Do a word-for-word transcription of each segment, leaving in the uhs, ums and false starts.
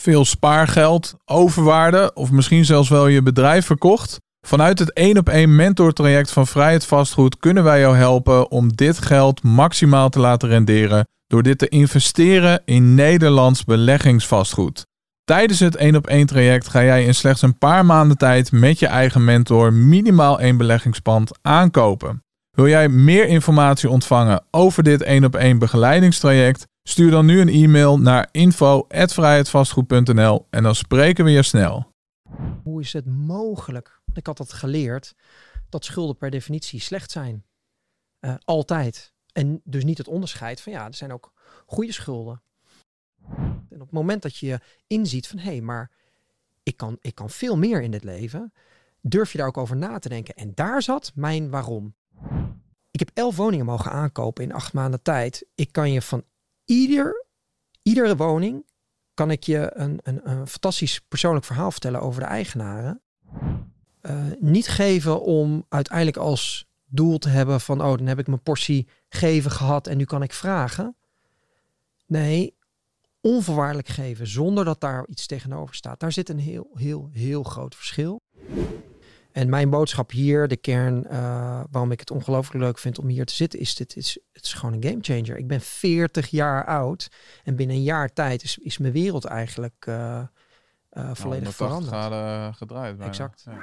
veel spaargeld, overwaarde of misschien zelfs wel je bedrijf verkocht? Vanuit het één op één mentortraject van Vrijheid Vastgoed kunnen wij jou helpen om dit geld maximaal te laten renderen door dit te investeren in Nederlands beleggingsvastgoed. Tijdens het één op één traject ga jij in slechts een paar maanden tijd met je eigen mentor minimaal één beleggingspand aankopen. Wil jij meer informatie ontvangen over dit één op één begeleidingstraject? Stuur dan nu een e-mail naar info at vrijheidvastgoed punt n l en dan spreken we je snel. Hoe is het mogelijk? Ik had dat geleerd dat schulden per definitie slecht zijn. Uh, altijd. En dus niet het onderscheid van ja, er zijn ook goede schulden. En op het moment dat je inziet van hé, hey, maar ik kan, ik kan veel meer in dit leven, durf je daar ook over na te denken. En daar zat mijn waarom. Ik heb elf woningen mogen aankopen in acht maanden tijd. Ik kan je van ieder, iedere woning kan ik je een, een, een fantastisch persoonlijk verhaal vertellen over de eigenaren. Uh, niet geven om uiteindelijk als doel te hebben van oh, dan heb ik mijn portie geven gehad en nu kan ik vragen. Nee, onvoorwaardelijk geven zonder dat daar iets tegenover staat. Daar zit een heel, heel, heel groot verschil. En mijn boodschap hier, de kern uh, waarom ik het ongelooflijk leuk vind om hier te zitten, is dit is, het is gewoon een gamechanger. Ik ben veertig jaar oud en binnen een jaar tijd is, is mijn wereld eigenlijk uh, uh, volledig nou, veranderd. Graden gedraaid. Bijna. Exact. Ja.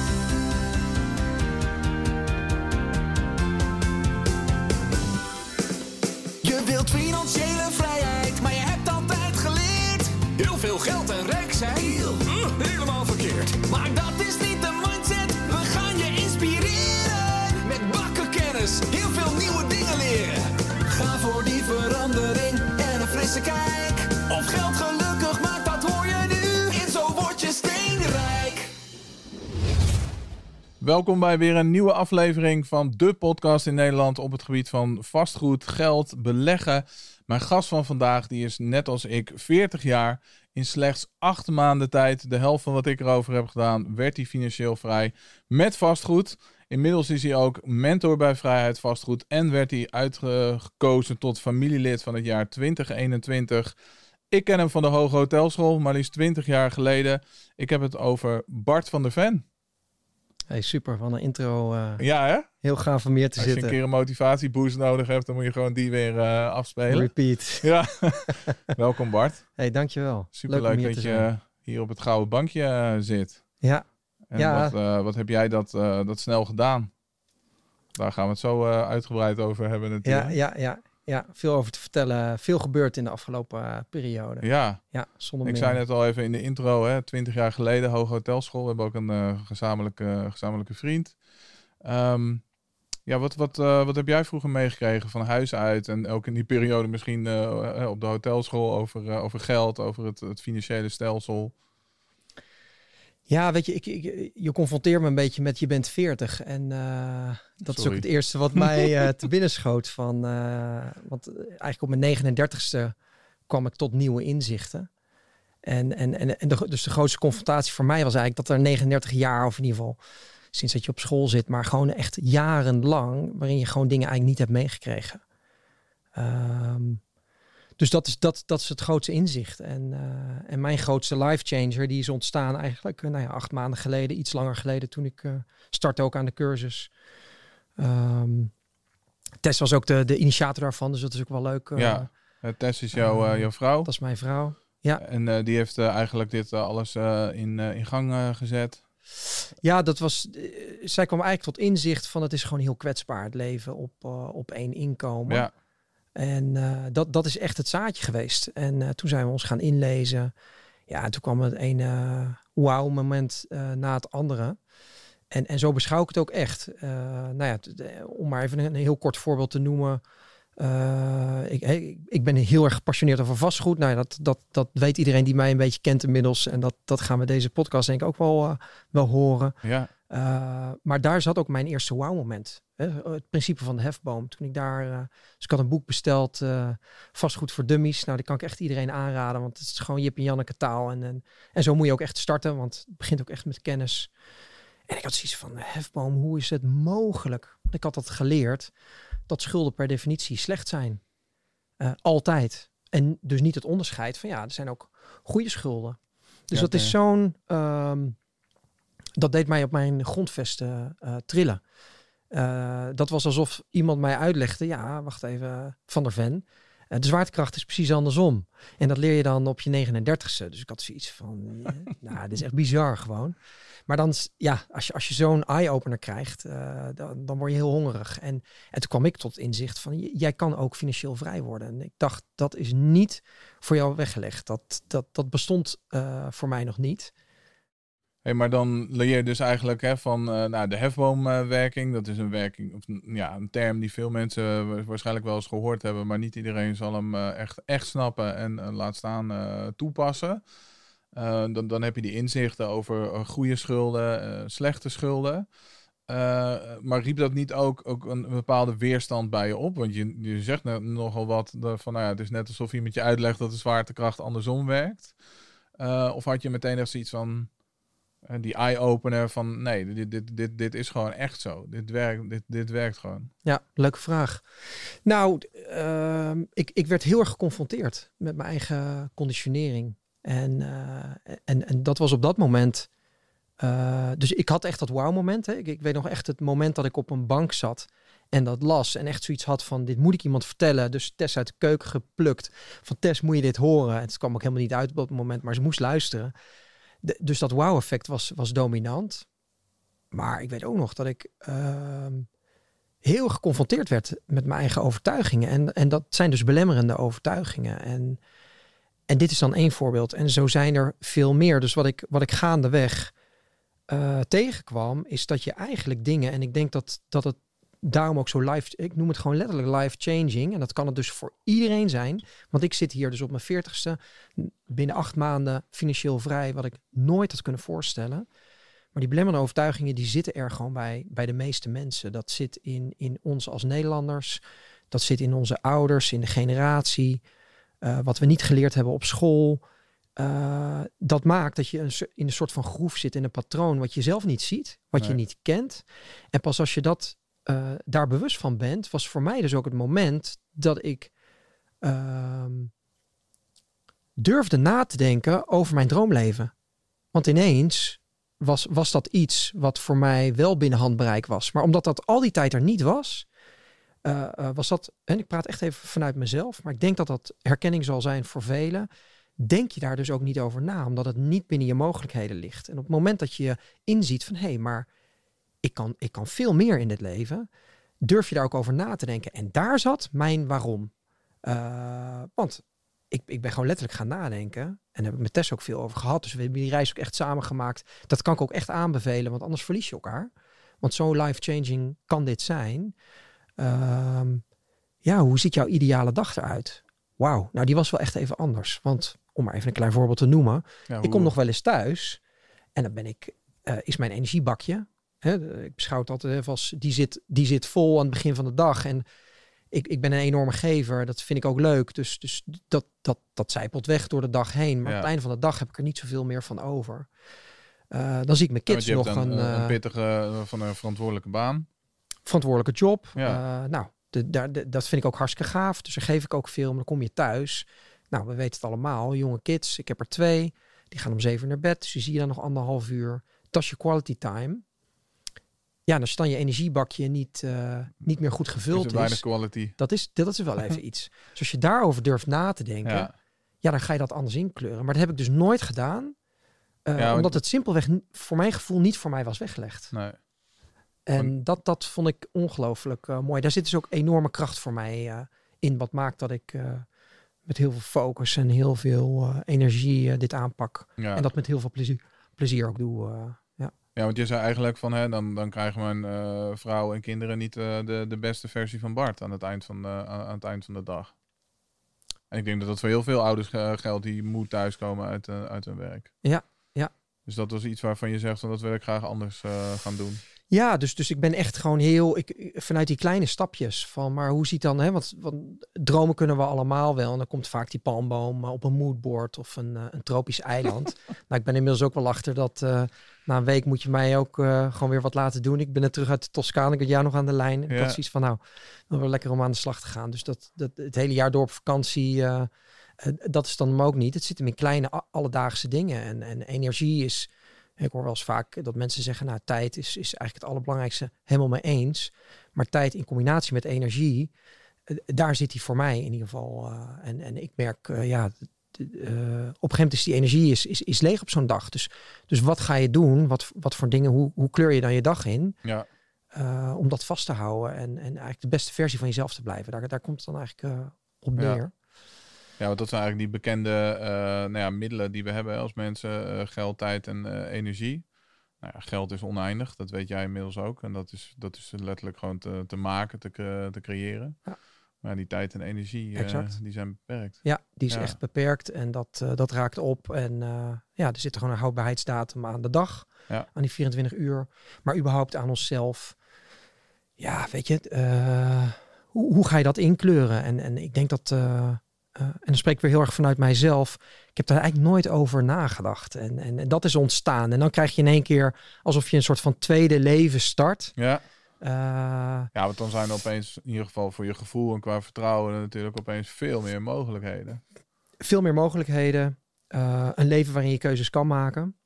Je wilt financiële vrijheid, maar je hebt altijd geleerd. Heel veel geld en rijk zijn, uh, helemaal verkeerd. Maar dat is niet de mindset, we gaan je inspireren. Met bakken kennis, heel veel nieuwe dingen leren. Ga voor die verandering en een frisse kijk. Of geld gelukkig maakt, dat hoor je nu. En zo word je steenrijk. Welkom bij weer een nieuwe aflevering van de podcast in Nederland op het gebied van vastgoed, geld, beleggen. Mijn gast van vandaag die is net als ik veertig jaar. In slechts acht maanden tijd, de helft van wat ik erover heb gedaan, werd hij financieel vrij met vastgoed. Inmiddels is hij ook mentor bij Vrijheid Vastgoed en werd hij uitgekozen tot familielid van het jaar twintig eenentwintig. Ik ken hem van de Hoge Hotelschool, maar liefst twintig jaar geleden. Ik heb het over Bart van der Ven. Hey, super, van een intro. Uh, ja, hè? Heel gaaf om hier te Als zitten. Als je een keer een motivatieboost nodig hebt, dan moet je gewoon die weer uh, afspelen. Repeat. Ja. Welkom Bart. Hey, dankjewel. Superleuk dat je zijn. hier op het gouden bankje uh, zit. Ja. En ja. Wat, uh, wat heb jij dat, uh, dat snel gedaan? Daar gaan we het zo uh, uitgebreid over hebben natuurlijk. Ja, ja, ja. Ja, veel over te vertellen. Veel gebeurd in de afgelopen uh, periode. Ja, ja zonder ik meer. zei net al even in de intro, hè, twintig jaar geleden, Hoge Hotelschool. We hebben ook een uh, gezamenlijke, gezamenlijke vriend. Um, ja, wat, wat, uh, wat heb jij vroeger meegekregen van huis uit? En ook in die periode misschien uh, op de hotelschool over, uh, over geld, over het, het financiële stelsel. Ja, weet je, ik, ik, je confronteert me een beetje met je bent veertig. En uh, dat Sorry. is ook het eerste wat mij uh, te binnen schoot. Van, uh, want eigenlijk op mijn negenendertigste kwam ik tot nieuwe inzichten. En, en, en, en de, dus de grootste confrontatie voor mij was eigenlijk dat er negenendertig jaar, of in ieder geval sinds dat je op school zit, maar gewoon echt jarenlang, waarin je gewoon dingen eigenlijk niet hebt meegekregen. Um, Dus dat is, dat, dat is het grootste inzicht. En, uh, en mijn grootste life changer, die is ontstaan eigenlijk uh, nou ja, acht maanden geleden, iets langer geleden, toen ik uh, startte ook aan de cursus. Um, Tess was ook de, de initiator daarvan, dus dat is ook wel leuk. Uh, ja, Tess is jouw, uh, jouw vrouw. Dat is mijn vrouw, ja. En uh, die heeft uh, eigenlijk dit uh, alles uh, in, uh, in gang uh, gezet. Ja, dat was. Uh, zij kwam eigenlijk tot inzicht van het is gewoon heel kwetsbaar, het leven op, uh, op één inkomen. Ja. En uh, dat, dat is echt het zaadje geweest. En uh, toen zijn we ons gaan inlezen. Ja, en toen kwam het ene uh, wauw moment uh, na het andere. En, en zo beschouw ik het ook echt. Uh, nou ja, t- t- om maar even een, een heel kort voorbeeld te noemen. Uh, ik, ik, ik ben heel erg gepassioneerd over vastgoed. Nou ja, dat, dat, dat weet iedereen die mij een beetje kent inmiddels. En dat, dat gaan we deze podcast denk ik ook wel, uh, wel horen. Ja. Uh, maar daar zat ook mijn eerste wauw-moment. Hè? Het principe van de hefboom. Toen ik daar, uh, dus ik had een boek besteld, uh, Vastgoed voor Dummies. Nou, die kan ik echt iedereen aanraden, want het is gewoon Jip en Janneke taal. En, en, en zo moet je ook echt starten, want het begint ook echt met kennis. En ik had zoiets van, hefboom, hoe is het mogelijk? Ik had dat geleerd, dat schulden per definitie slecht zijn. Uh, altijd. en dus niet het onderscheid van ja, er zijn ook goede schulden. Dus Ja, dat is nee. zo'n... Um, dat deed mij op mijn grondvesten uh, trillen. Uh, dat was alsof iemand mij uitlegde, ja, wacht even, Van der Ven. Uh, de zwaartekracht is precies andersom. En dat leer je dan op je negenendertigste. Dus ik had zoiets van, uh, nou, dit is echt bizar gewoon. Maar dan, ja, als je, als je zo'n eye-opener krijgt, uh, dan, dan word je heel hongerig. En, en toen kwam ik tot inzicht van, j- jij kan ook financieel vrij worden. En ik dacht, dat is niet voor jou weggelegd. Dat, dat, dat bestond uh, voor mij nog niet. Hey, maar dan leer je dus eigenlijk hè, van uh, nou, de hefboomwerking. Dat is een werking, of ja, een term die veel mensen waarschijnlijk wel eens gehoord hebben, maar niet iedereen zal hem uh, echt, echt snappen en uh, laat staan uh, toepassen. Uh, dan, dan heb je die inzichten over uh, goede schulden, uh, slechte schulden. Uh, maar riep dat niet ook, ook een bepaalde weerstand bij je op? Want je, je zegt net nogal wat van, nou ja, het is net alsof iemand je uitlegt dat de zwaartekracht andersom werkt. Uh, of had je meteen echt zoiets van uh, die eye-opener van, nee, dit, dit, dit, dit is gewoon echt zo. Dit werkt, dit, dit werkt gewoon. Ja, leuke vraag. Nou, uh, ik, ik werd heel erg geconfronteerd met mijn eigen conditionering. En, uh, en, en dat was op dat moment... Uh, dus ik had echt dat wauw-moment. Hè. Ik, ik weet nog echt het moment dat ik op een bank zat en dat las. En echt zoiets had van, dit moet ik iemand vertellen. Dus Tess uit de keuken geplukt. Van Tess, moet je dit horen? En het kwam ook helemaal niet uit op dat moment, maar ze moest luisteren. De, dus dat wauw-effect was, was dominant. Maar ik weet ook nog dat ik uh, heel geconfronteerd werd met mijn eigen overtuigingen. En, en dat zijn dus belemmerende overtuigingen. En, en dit is dan één voorbeeld. En zo zijn er veel meer. Dus wat ik, wat ik gaandeweg uh, tegenkwam, is dat je eigenlijk dingen... En ik denk dat, dat het daarom ook zo life... Ik noem het gewoon letterlijk life-changing. En dat kan het dus voor iedereen zijn. Want ik zit hier dus op mijn veertigste, binnen acht maanden financieel vrij, wat ik nooit had kunnen voorstellen. Maar die belemmerende overtuigingen, die zitten er gewoon bij, bij de meeste mensen. Dat zit in, in ons als Nederlanders. Dat zit in onze ouders, in de generatie. Uh, wat we niet geleerd hebben op school. Uh, dat maakt dat je een, in een soort van groef zit, in een patroon wat je zelf niet ziet. Wat nee. je niet kent. En pas als je dat uh, daar bewust van bent, was voor mij dus ook het moment dat ik uh, durfde na te denken over mijn droomleven. Want ineens was, was dat iets wat voor mij wel binnen handbereik was. Maar omdat dat al die tijd er niet was, uh, uh, was dat, en ik praat echt even vanuit mezelf, maar ik denk dat dat herkenning zal zijn voor velen. Denk je daar dus ook niet over na, omdat het niet binnen je mogelijkheden ligt. En op het moment dat je inziet van, hé, hey, maar ik kan, ik kan veel meer in dit leven, durf je daar ook over na te denken. En daar zat mijn waarom. Uh, want ik, ik ben gewoon letterlijk gaan nadenken. En daar heb ik met Tess ook veel over gehad. Dus we hebben die reis ook echt samen gemaakt. Dat kan ik ook echt aanbevelen, want anders verlies je elkaar. Want zo life-changing kan dit zijn. Uh, ja, hoe ziet jouw ideale dag eruit? Wauw, nou die was wel echt even anders. Want om maar even een klein voorbeeld te noemen. Ja, ik kom nog wel eens thuis en dan ben ik, uh, is mijn energiebakje. Hè, ik beschouw het altijd even als, die zit, die zit vol aan het begin van de dag. En ik, ik ben een enorme gever, dat vind ik ook leuk. Dus, dus dat, dat, dat zijpelt weg door de dag heen. Maar ja. Op het einde van de dag heb ik er niet zoveel meer van over. Uh, dan zie ik mijn kids ja, nog een, een, een pittige van een verantwoordelijke baan. Verantwoordelijke job. Ja. Uh, nou, de, de, de, dat vind ik ook hartstikke gaaf. Dus daar geef ik ook veel. Maar dan kom je thuis. Nou, we weten het allemaal. Jonge kids, ik heb er twee. Die gaan om zeven uur naar bed. Dus je zie je dan nog anderhalf uur. Dat is je quality time. Ja, als dan je energiebakje niet, uh, niet meer goed gevuld is. Weinig quality. Dat is, dat is wel even iets. Dus als je daarover durft na te denken. Ja. ja, dan ga je dat anders inkleuren. Maar dat heb ik dus nooit gedaan. Uh, ja, omdat het simpelweg voor mijn gevoel niet voor mij was weggelegd. Nee. En dat, dat vond ik ongelooflijk uh, mooi. Daar zit dus ook enorme kracht voor mij uh, in. Wat maakt dat ik uh, met heel veel focus en heel veel uh, energie uh, dit aanpak. Ja. En dat met heel veel plezier, plezier ook doe. Uh, ja. ja, want je zei eigenlijk van, hè, dan, dan krijgen mijn uh, vrouw en kinderen niet uh, de, de beste versie van Bart aan het, eind van de, aan het eind van de dag. En ik denk dat dat voor heel veel ouders uh, geldt die moe thuiskomen uit, uh, uit hun werk. Ja, ja. Dus dat was iets waarvan je zegt, van, dat wil ik graag anders uh, gaan doen. Ja, dus, dus ik ben echt gewoon heel... Ik, vanuit die kleine stapjes van... Maar hoe ziet dan... Hè, want, want dromen kunnen we allemaal wel. En dan komt vaak die palmboom op een moodboard of een, een tropisch eiland. Nou, ik ben inmiddels ook wel achter dat... Uh, na een week moet je mij ook uh, gewoon weer wat laten doen. Ik ben net terug uit de Toscane. Ik had jou nog aan de lijn. Ik ja. had zoiets van, nou, dan wel lekker om aan de slag te gaan. Dus dat, dat het hele jaar door op vakantie... Uh, Uh, dat is dan hem ook niet. Het zit hem in kleine a- alledaagse dingen. En, en energie is... Ik hoor wel eens vaak dat mensen zeggen... nou, tijd is, is eigenlijk het allerbelangrijkste. Helemaal mee eens. Maar tijd in combinatie met energie... Uh, daar zit hij voor mij in ieder geval. Uh, en, en ik merk... Uh, ja, d- d- uh, op een gegeven moment is die energie is, is, is leeg op zo'n dag. Dus, dus wat ga je doen? Wat, wat voor dingen? Hoe, hoe kleur je dan je dag in? Ja. Uh, om dat vast te houden. En, en eigenlijk de beste versie van jezelf te blijven. Daar, daar komt het dan eigenlijk uh, op neer. Ja. Ja, want dat zijn eigenlijk die bekende uh, nou ja, middelen die we hebben als mensen. Uh, geld, tijd en uh, energie. Nou ja, geld is oneindig, dat weet jij inmiddels ook. En dat is, dat is letterlijk gewoon te, te maken, te, te creëren. Ja. Maar die tijd en energie, uh, die zijn beperkt. Ja, die is ja. echt beperkt en dat, uh, dat raakt op. En uh, ja, er zit gewoon een houdbaarheidsdatum aan de dag. Ja. Aan die vierentwintig uur. Maar überhaupt aan onszelf. Ja, weet je, uh, hoe, hoe ga je dat inkleuren? En, en ik denk dat... Uh, Uh, en dan spreek ik weer heel erg vanuit mijzelf. Ik heb daar eigenlijk nooit over nagedacht. En, en, en dat is ontstaan. En dan krijg je in één keer alsof je een soort van tweede leven start. Ja. Uh, ja, want dan zijn er opeens, in ieder geval voor je gevoel en qua vertrouwen, natuurlijk opeens veel meer mogelijkheden. Veel meer mogelijkheden. Uh, een leven waarin je keuzes kan maken.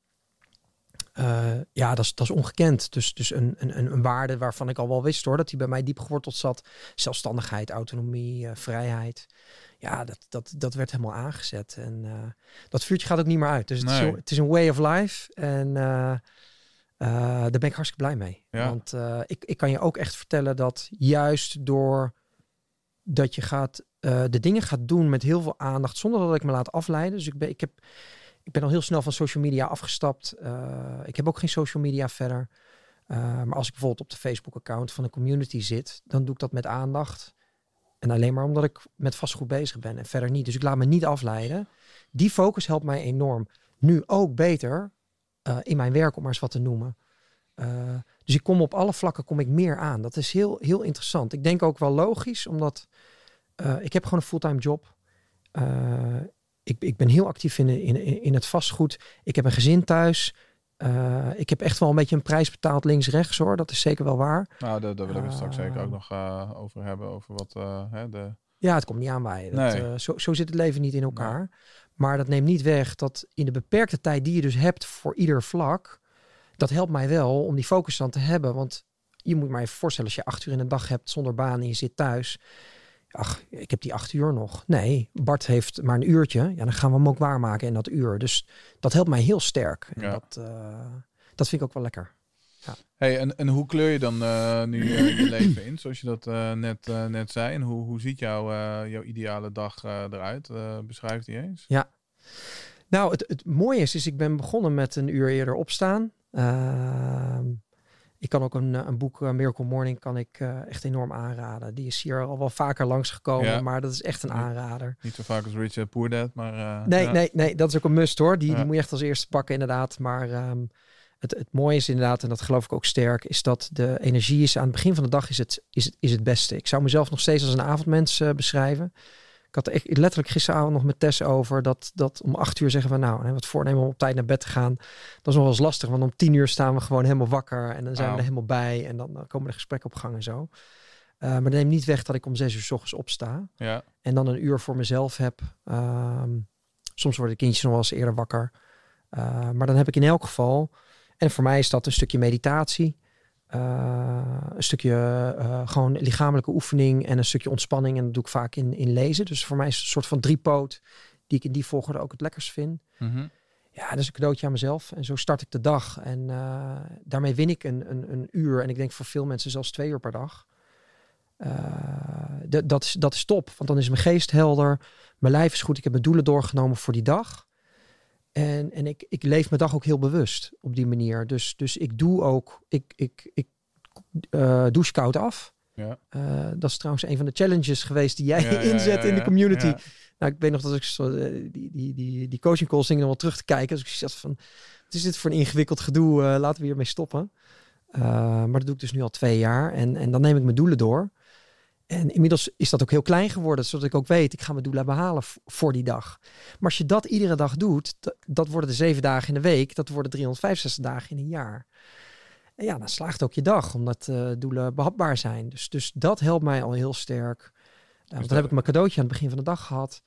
Uh, ja, dat is, dat is ongekend. Dus, dus een, een, een waarde waarvan ik al wel wist hoor, dat die bij mij diep geworteld zat. Zelfstandigheid, autonomie, uh, vrijheid. Ja, dat, dat, dat werd helemaal aangezet. En uh, dat vuurtje gaat ook niet meer uit. Dus het, nee. is, het is een way of life. En uh, uh, daar ben ik hartstikke blij mee. Ja. Want uh, ik, ik kan je ook echt vertellen dat juist door dat je gaat uh, de dingen gaat doen met heel veel aandacht, zonder dat ik me laat afleiden. Dus ik ben, ik heb, ik ben al heel snel van social media afgestapt. Uh, ik heb ook geen social media verder. Uh, maar als ik bijvoorbeeld op de Facebook-account van een community zit, dan doe ik dat met aandacht. En alleen maar omdat ik met vastgoed bezig ben en verder niet. Dus ik laat me niet afleiden. Die focus helpt mij enorm. Nu ook beter uh, in mijn werk, om maar eens wat te noemen. Uh, dus ik kom op alle vlakken kom ik meer aan. Dat is heel, heel interessant. Ik denk ook wel logisch, omdat uh, ik heb gewoon een fulltime job. Uh, ik, ik ben heel actief in, in, in het vastgoed. Ik heb een gezin thuis. Uh, ik heb echt wel een beetje een prijs betaald links-rechts hoor. Dat is zeker wel waar. Nou, daar, daar willen we het straks uh, zeker ook nog uh, over hebben. Over wat uh, hè, de... Ja, het komt niet aanwaaien. Dat, nee. uh, zo, zo zit het leven niet in elkaar. Nee. Maar dat neemt niet weg dat in de beperkte tijd die je dus hebt voor ieder vlak, dat helpt mij wel om die focus dan te hebben. Want je moet maar even voorstellen, als je acht uur in de dag hebt zonder baan en je zit thuis. Ach, ik heb die acht uur nog. Nee, Bart heeft maar een uurtje. Ja, dan gaan we hem ook waarmaken in dat uur. Dus dat helpt mij heel sterk. En ja. dat, uh, dat vind ik ook wel lekker. Ja. Hey, en, en hoe kleur je dan uh, nu uh, je leven in, zoals je dat uh, net, uh, net zei? En hoe, hoe ziet jouw, uh, jouw ideale dag uh, eruit? Uh, beschrijf die eens. Ja, nou het, het mooie is, is, ik ben begonnen met een uur eerder opstaan. Uh, ik kan ook een, een boek, uh, Miracle Morning, kan ik uh, echt enorm aanraden. Die is hier al wel vaker langsgekomen, ja. maar dat is echt een aanrader. Niet zo vaak als Rich Dad Poor Dad, maar... Uh, nee, ja. nee, nee, dat is ook een must hoor. Die, ja. die moet je echt als eerste pakken inderdaad. Maar um, het, het mooie is inderdaad, en dat geloof ik ook sterk, is dat de energie is aan het begin van de dag is het, is het, is het beste. Ik zou mezelf nog steeds als een avondmens uh, beschrijven. Ik had echt letterlijk gisteravond nog met Tess over dat, dat om acht uur zeggen we nou, hè, wat voornemen om op tijd naar bed te gaan. Dat is nog wel eens lastig, want om tien uur staan we gewoon helemaal wakker en dan zijn wow. we er helemaal bij en dan, dan komen de gesprekken op gang en zo. Uh, maar dat neemt niet weg dat ik om zes uur 's ochtends opsta ja. en dan een uur voor mezelf heb. Um, soms worden de kindjes nog wel eens eerder wakker. Uh, maar dan heb ik in elk geval, en voor mij is dat een stukje meditatie. Uh, een stukje uh, gewoon lichamelijke oefening en een stukje ontspanning. En dat doe ik vaak in, in lezen. Dus voor mij is het een soort van driepoot die ik in die volgorde ook het lekkers vind. Mm-hmm. Ja, dat is een cadeautje aan mezelf. En zo start ik de dag. En uh, daarmee win ik een, een, een uur. En ik denk voor veel mensen zelfs twee uur per dag. Uh, d- dat, is, dat is top. Want dan is mijn geest helder. Mijn lijf is goed. Ik heb mijn doelen doorgenomen voor die dag. En, en ik, ik leef mijn dag ook heel bewust op die manier. Dus, dus ik doe ook, ik, ik, ik uh, douche koud af. Ja. Uh, dat is trouwens een van de challenges geweest die jij ja, inzet ja, ja, in de community. Ja. Nou, ik weet nog dat ik zo, uh, die, die, die, die coaching calls dingen nog wel terug te kijken. Dus ik zat van, wat is dit voor een ingewikkeld gedoe? Uh, laten we hiermee stoppen. Uh, maar dat doe ik dus nu al twee jaar. En, en dan neem ik mijn doelen door. En inmiddels is dat ook heel klein geworden, zodat ik ook weet, ik ga mijn doelen behalen v- voor die dag. Maar als je dat iedere dag doet, d- dat worden de zeven dagen in de week, dat worden driehonderdvijfenzestig dagen in een jaar. En ja, dan slaagt ook je dag, omdat uh, doelen behapbaar zijn. Dus, dus dat helpt mij al heel sterk. Uh, dus dan heb ik mijn cadeautje aan het begin van de dag gehad.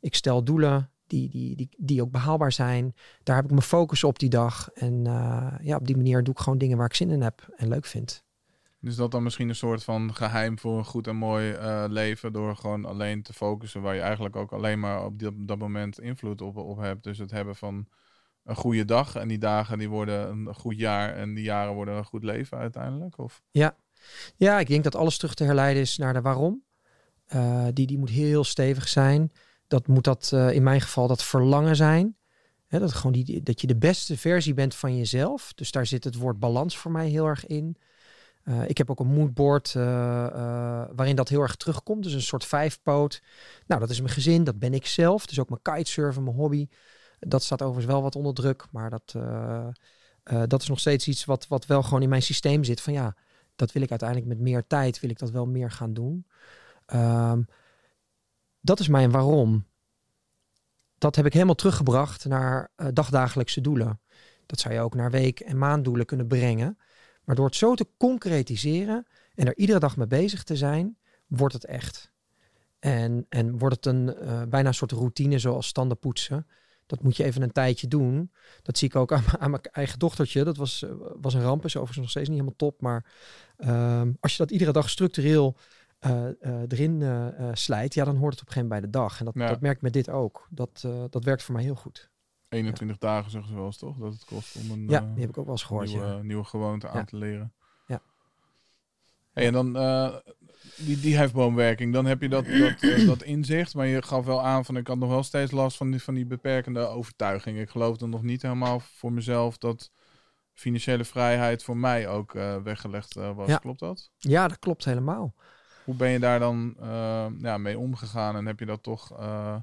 Ik stel doelen die, die, die, die ook behaalbaar zijn. Daar heb ik mijn focus op die dag. En uh, ja, op die manier doe ik gewoon dingen waar ik zin in heb en leuk vind. Dus dat dan misschien een soort van geheim voor een goed en mooi uh, leven, door gewoon alleen te focussen waar je eigenlijk ook alleen maar op, die, op dat moment invloed op, op hebt. Dus het hebben van een goede dag en die dagen die worden een goed jaar en die jaren worden een goed leven uiteindelijk? Of? Ja. ja, ik denk dat alles terug te herleiden is naar de waarom. Uh, die, die moet heel stevig zijn. Dat moet dat uh, in mijn geval dat verlangen zijn. Hè, dat, gewoon die, dat je de beste versie bent van jezelf. Dus daar zit het woord balans voor mij heel erg in. Uh, ik heb ook een moodboard uh, uh, waarin dat heel erg terugkomt. Dus een soort vijfpoot. Nou, dat is mijn gezin, dat ben ik zelf. Dus ook mijn kitesurfen, mijn hobby. Dat staat overigens wel wat onder druk. Maar dat, uh, uh, dat is nog steeds iets wat, wat wel gewoon in mijn systeem zit. Van ja, dat wil ik uiteindelijk met meer tijd, wil ik dat wel meer gaan doen. Um, dat is mijn waarom. Dat heb ik helemaal teruggebracht naar uh, dagdagelijkse doelen. Dat zou je ook naar week- en maanddoelen kunnen brengen. Maar door het zo te concretiseren en er iedere dag mee bezig te zijn, wordt het echt. En, en wordt het een uh, bijna een soort routine zoals tanden poetsen. Dat moet je even een tijdje doen. Dat zie ik ook aan, aan mijn eigen dochtertje. Dat was, uh, was een ramp, is overigens nog steeds niet helemaal top. Maar uh, als je dat iedere dag structureel uh, uh, erin uh, uh, slijt, ja, dan hoort het op een gegeven moment bij de dag. En dat, Ja. dat merk ik met dit ook. Dat, uh, dat werkt voor mij heel goed. eenentwintig ja. dagen zeggen ze wel eens toch, dat het kost om een Ja, uh, die heb ik ook wel eens gehoord. nieuwe, Ja. nieuwe gewoonte Ja. aan te leren. Ja. Hey, en dan uh, die, die hefboomwerking, dan heb je dat, dat, uh, dat inzicht, maar je gaf wel aan van ik had nog wel steeds last van die, van die beperkende overtuiging. Ik geloofde nog niet helemaal voor mezelf dat financiële vrijheid voor mij ook uh, weggelegd uh, was. Ja. Klopt dat? ja, dat klopt helemaal. Hoe ben je daar dan uh, ja, mee omgegaan en heb je dat toch uh,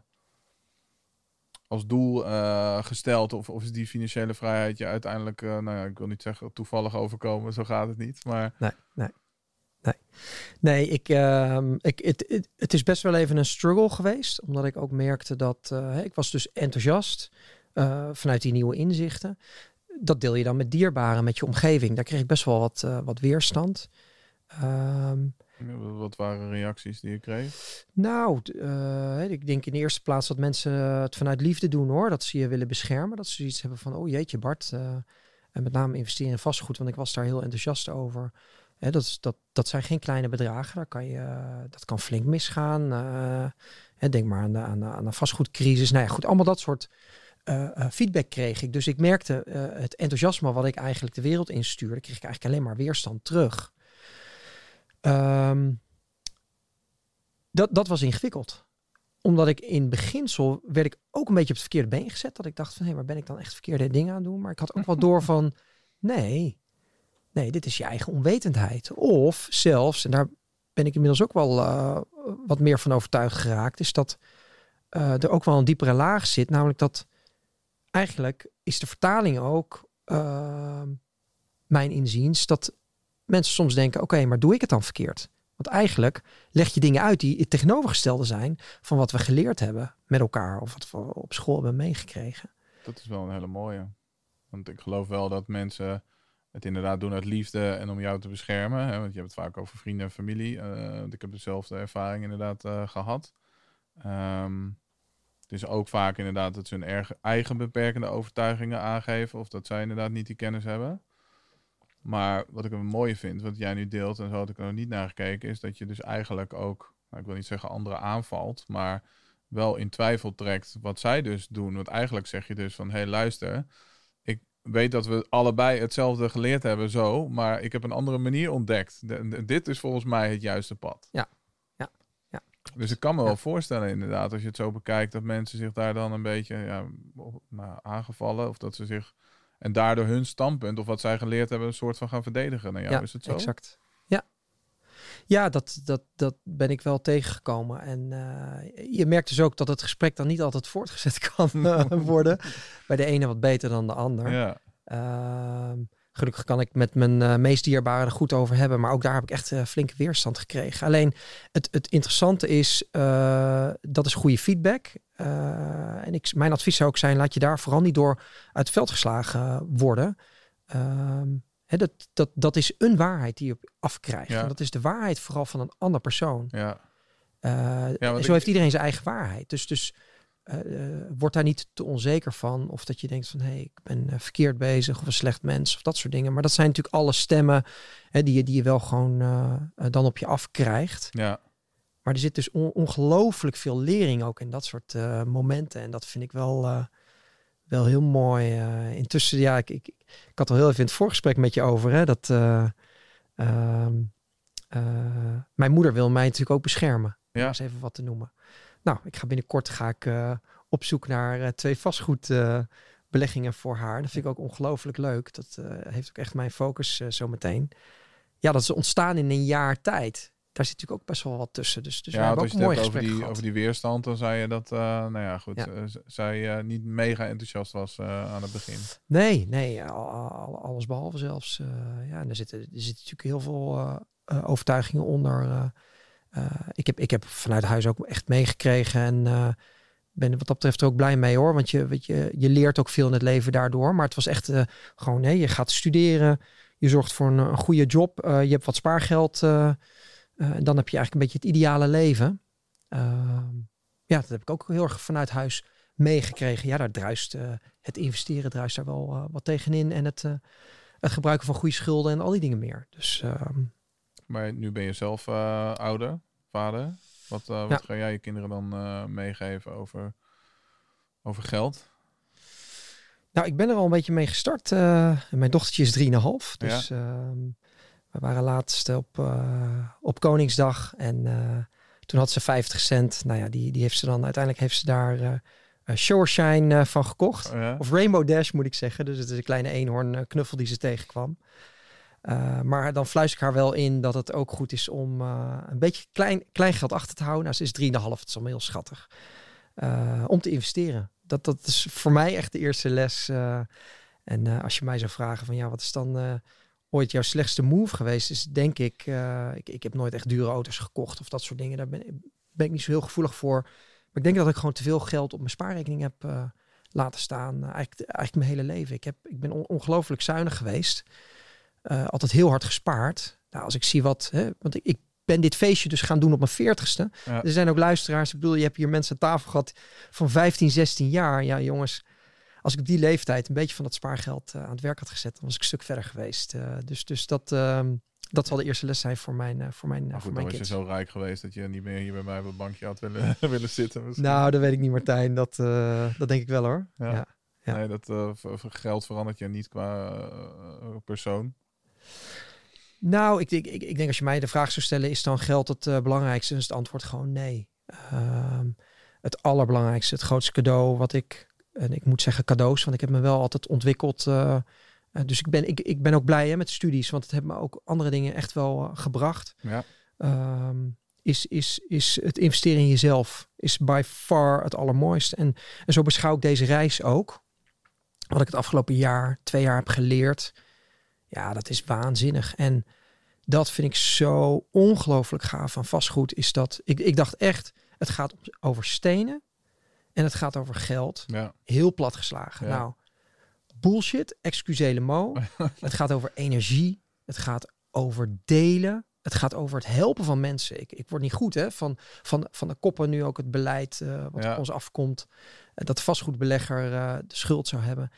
als doel uh, gesteld? Of, of is die financiële vrijheid je uiteindelijk, uh, nou ja, ik wil niet zeggen toevallig overkomen, zo gaat het niet. Maar... Nee, nee. Nee, nee ik, uh, ik, het, het, het is best wel even een struggle geweest. Omdat ik ook merkte dat... Uh, ik was dus enthousiast uh, vanuit die nieuwe inzichten. Dat deel je dan met dierbaren, met je omgeving. Daar kreeg ik best wel wat, uh, wat weerstand. Um, Wat waren reacties die je kreeg? Nou, uh, ik denk in de eerste plaats dat mensen het vanuit liefde doen hoor. Dat ze je willen beschermen. Dat ze zoiets hebben van, oh jeetje Bart. Uh, en met name investeren in vastgoed, want ik was daar heel enthousiast over. Hè, dat, is, dat, dat zijn geen kleine bedragen. Daar kan je, uh, dat kan flink misgaan. Uh, hè, denk maar aan de, aan, de, aan de vastgoedcrisis. Nou ja, goed, allemaal dat soort uh, uh, feedback kreeg ik. Dus ik merkte uh, het enthousiasme wat ik eigenlijk de wereld instuurde, kreeg ik eigenlijk alleen maar weerstand terug. Um, dat, dat was ingewikkeld. Omdat ik in beginsel werd ik ook een beetje op het verkeerde been gezet. Dat ik dacht van, hé, maar ben ik dan echt verkeerde dingen aan het doen? Maar ik had ook wel door van, nee, nee, dit is je eigen onwetendheid. Of zelfs, en daar ben ik inmiddels ook wel uh, wat meer van overtuigd geraakt, is dat uh, er ook wel een diepere laag zit. Namelijk dat eigenlijk is de vertaling ook, uh, mijn inziens, dat mensen soms denken, oké, okay, maar doe ik het dan verkeerd? Want eigenlijk leg je dingen uit die het tegenovergestelde zijn van wat we geleerd hebben met elkaar of wat we op school hebben meegekregen. Dat is wel een hele mooie. Want ik geloof wel dat mensen het inderdaad doen uit liefde en om jou te beschermen. Hè? Want je hebt het vaak over vrienden en familie. Uh, ik heb dezelfde ervaring inderdaad uh, gehad. Um, het is ook vaak inderdaad dat ze hun erg, eigen beperkende overtuigingen aangeven. Of dat zij inderdaad niet die kennis hebben. Maar wat ik een mooie vind, wat jij nu deelt, en zo had ik er nog niet naar gekeken, is dat je dus eigenlijk ook, nou, ik wil niet zeggen anderen aanvalt, maar wel in twijfel trekt wat zij dus doen. Want eigenlijk zeg je dus van, hé hey, luister, ik weet dat we allebei hetzelfde geleerd hebben zo, maar ik heb een andere manier ontdekt. De, de, dit is volgens mij het juiste pad. Ja, ja, ja. Dus ik kan me ja. wel voorstellen inderdaad, als je het zo bekijkt, dat mensen zich daar dan een beetje ja, nou, aangevallen, of dat ze zich... En daardoor hun standpunt of wat zij geleerd hebben een soort van gaan verdedigen. Nou, ja, ja, is het zo? Exact. Ja, ja dat, dat, dat ben ik wel tegengekomen. En uh, je merkt dus ook dat het gesprek dan niet altijd voortgezet kan uh, worden. Bij de ene wat beter dan de ander. Ja. Uh, gelukkig kan ik met mijn uh, meest dierbaren er goed over hebben. Maar ook daar heb ik echt uh, flinke weerstand gekregen. Alleen het, het interessante is, uh, dat is goede feedback. Uh, en ik, mijn advies zou ook zijn, laat je daar vooral niet door uit het veld geslagen worden. Uh, hè, dat, dat, dat is een waarheid die je afkrijgt. Ja. En dat is de waarheid vooral van een ander persoon. Ja. Uh, Ja, en zo ik... heeft iedereen zijn eigen waarheid. Dus, dus uh, word daar niet te onzeker van. Of dat je denkt van, hé, hey, ik ben uh, verkeerd bezig of een slecht mens of dat soort dingen. Maar dat zijn natuurlijk alle stemmen hè, die, je, die je wel gewoon uh, uh, dan op je afkrijgt. Ja. Maar er zit dus on- ongelooflijk veel lering ook in dat soort uh, momenten. En dat vind ik wel, uh, wel heel mooi. Uh, intussen, ja, ik, ik, ik had al heel even in het voorgesprek met je over. Hè, dat uh, uh, uh, mijn moeder wil mij natuurlijk ook beschermen. Ja. Om eens even wat te noemen. Nou, ik ga binnenkort ga ik uh, op zoek naar uh, twee vastgoedbeleggingen uh, voor haar. Dat vind ik ook ongelooflijk leuk. Dat uh, heeft ook echt mijn focus uh, zometeen. Ja, dat is ontstaan in een jaar tijd. Daar zit natuurlijk ook best wel wat tussen. Dus, dus ja, we hebben als ook je een mooi het hebt gesprek over die, gehad. over die weerstand, dan zei je dat, uh, nou ja, goed, Ja. uh, z- zij uh, niet mega enthousiast was uh, aan het begin. Nee, nee, al, al, alles behalve zelfs. Uh, ja, en er zitten, er zitten natuurlijk heel veel uh, uh, overtuigingen onder. Uh, uh, ik, heb, ik heb vanuit huis ook echt meegekregen en uh, ben wat dat betreft er ook blij mee hoor. Want je, weet je, je leert ook veel in het leven daardoor. Maar het was echt uh, gewoon, nee, je gaat studeren. Je zorgt voor een, een goede job. Uh, je hebt wat spaargeld. Uh, uh, en dan heb je eigenlijk een beetje het ideale leven. Uh, ja, dat heb ik ook heel erg vanuit huis meegekregen. Ja, daar druist uh, het investeren druist daar wel uh, wat tegenin. En het, uh, het gebruiken van goede schulden en al die dingen meer. Dus uh, Maar nu ben je zelf uh, ouder, vader. Wat, uh, wat Ja. ga jij je kinderen dan uh, meegeven over, over geld? nou, ik ben er al een beetje mee gestart. Uh, mijn dochtertje is drieënhalf. Dus Ja. uh, we waren laatst op, uh, op Koningsdag. En uh, toen had ze vijftig cent. Nou ja, die, die heeft ze dan uiteindelijk heeft ze daar uh, uh, Showershine uh, van gekocht. Oh, ja? Of Rainbow Dash moet ik zeggen. Dus het is een kleine eenhoorn uh, knuffel die ze tegenkwam. Uh, maar dan fluister ik haar wel in dat het ook goed is om uh, een beetje klein, klein geld achter te houden. Nou, ze is drieënhalf, het is allemaal heel schattig. Uh, om te investeren. Dat, dat is voor mij echt de eerste les. Uh, en uh, als je mij zou vragen van ja, wat is dan uh, ooit jouw slechtste move geweest? Is denk ik, uh, ik, ik heb nooit echt dure auto's gekocht of dat soort dingen. Daar ben, ben ik niet zo heel gevoelig voor. Maar ik denk dat ik gewoon te veel geld op mijn spaarrekening heb uh, laten staan. Uh, eigenlijk, eigenlijk mijn hele leven. Ik, heb, ik ben on- ongelooflijk zuinig geweest. Uh, altijd heel hard gespaard. Nou, als ik zie wat... Hè, want ik, ik ben dit feestje dus gaan doen op mijn veertigste. Ja. Er zijn ook luisteraars. Ik bedoel, je hebt hier mensen aan tafel gehad van vijftien, zestien jaar. Ja, jongens. Als ik op die leeftijd een beetje van dat spaargeld uh, aan het werk had gezet, dan was ik een stuk verder geweest. Uh, dus dus dat, uh, dat zal de eerste les zijn voor mijn, uh, voor mijn, uh, Maar voor goed, mijn dan was je kind. zo rijk geweest dat je niet meer hier bij mij op het bankje had willen, willen zitten. misschien. Nou, dat weet ik niet, Martijn. Dat, uh, dat denk ik wel hoor. Ja. Ja. ja. Nee, dat uh, v- v- geld verandert je niet qua uh, persoon. Nou, ik, ik, ik, ik denk als je mij de vraag zou stellen, is dan geld het uh, belangrijkste? Dan is het antwoord gewoon nee. Um, het allerbelangrijkste, het grootste cadeau wat ik, en ik moet zeggen cadeaus, want ik heb me wel altijd ontwikkeld. Uh, uh, dus ik ben, ik, ik ben ook blij hè, met de studies, want het heeft me ook andere dingen echt wel uh, gebracht. Ja. Um, is, is, is het investeren in jezelf is by far het allermooiste. En, en zo beschouw ik deze reis ook. Wat ik het afgelopen jaar, twee jaar heb geleerd. Ja, dat is waanzinnig. En dat vind ik zo ongelooflijk gaaf van vastgoed. Is dat, ik, ik dacht echt, het gaat over stenen. En het gaat over geld. Ja. Heel plat geslagen. Ja. Nou, bullshit, excusez le mot. Het gaat over energie. Het gaat over delen. Het gaat over het helpen van mensen. Ik, ik word niet goed hè, van, van, van de koppen nu ook het beleid uh, wat Ja. op ons afkomt. Uh, dat de vastgoedbelegger uh, de schuld zou hebben.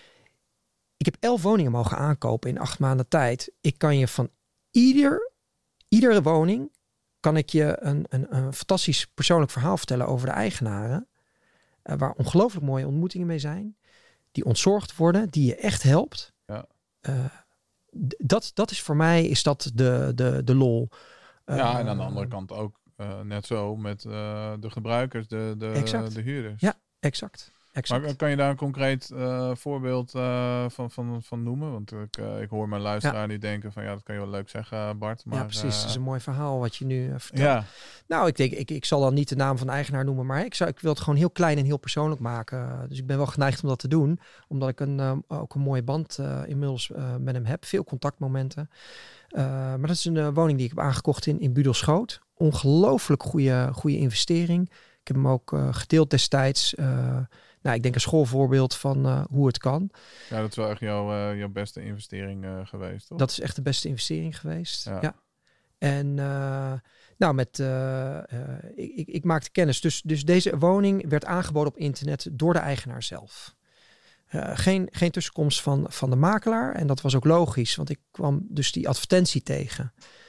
Ik heb elf woningen mogen aankopen in acht maanden tijd. Ik kan je van ieder, iedere woning kan ik je een, een, een fantastisch persoonlijk verhaal vertellen over de eigenaren. Uh, waar ongelooflijk mooie ontmoetingen mee zijn. Die ontzorgd worden, die je echt helpt. Ja. Uh, d- dat, dat is voor mij is dat de, de, de lol. Uh, Ja, en aan de andere kant ook uh, net zo met uh, de gebruikers, de, de, Exact. de huurders. Ja, exact. exact. Maar kan je daar een concreet uh, voorbeeld uh, van, van, van noemen? Want ik, uh, ik hoor mijn luisteraar Ja. nu denken van ja, dat kan je wel leuk zeggen, Bart. Maar, ja, precies. uh, Dat is een mooi verhaal wat je nu uh, vertelt. Ja, Nou, ik denk, ik, ik zal dan niet de naam van de eigenaar noemen, maar ik, zou, ik wil het gewoon heel klein en heel persoonlijk maken. Dus ik ben wel geneigd om dat te doen, omdat ik een, uh, ook een mooie band uh, inmiddels uh, met hem heb. Veel contactmomenten. Uh, maar dat is een uh, woning die ik heb aangekocht in, in Budelschoot. Ongelooflijk goede, goede investering. Ik heb hem ook uh, gedeeld destijds. Uh, nou, ik denk een schoolvoorbeeld van uh, hoe het kan. ja, dat is wel echt jouw, uh, jouw beste investering uh, geweest, toch? Dat is echt de beste investering geweest. Ja. Ja. En uh, nou, met, uh, uh, ik, ik, ik maakte kennis. Dus, dus deze woning werd aangeboden op internet door de eigenaar zelf. Uh, geen, geen tussenkomst van, van de makelaar. En dat was ook logisch, want ik kwam dus die advertentie tegen.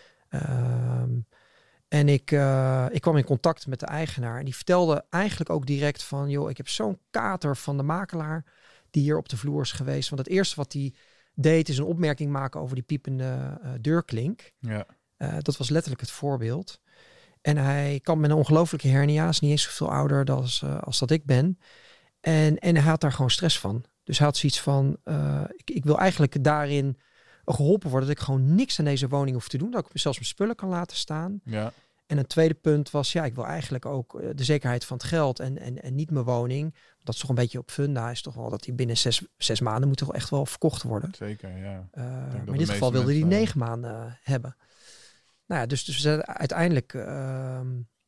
Uh, en ik, uh, ik kwam in contact met de eigenaar. En die vertelde eigenlijk ook direct van... joh, ik heb zo'n kater van de makelaar die hier op de vloer is geweest. Want het eerste wat hij deed is een opmerking maken over die piepende uh, deurklink. Ja. Uh, dat was letterlijk het voorbeeld. En hij kwam met een ongelofelijke hernia. Is niet eens zoveel ouder dan als, uh, als dat ik ben. En, en hij had daar gewoon stress van. Dus hij had zoiets van... Uh, ik, ik wil eigenlijk daarin geholpen worden... dat ik gewoon niks aan deze woning hoef te doen. Dat ik zelfs mijn spullen kan laten staan. Ja. En een tweede punt was... ja, ik wil eigenlijk ook uh, de zekerheid van het geld... En, en, en niet mijn woning. Dat is toch een beetje op funda. Is toch wel dat die binnen zes, zes maanden... moet toch echt wel verkocht worden. Zeker, ja. Uh, maar in dit geval wilde hij negen maanden uh, hebben. Nou ja, dus, dus we zijn uiteindelijk... Uh, uh,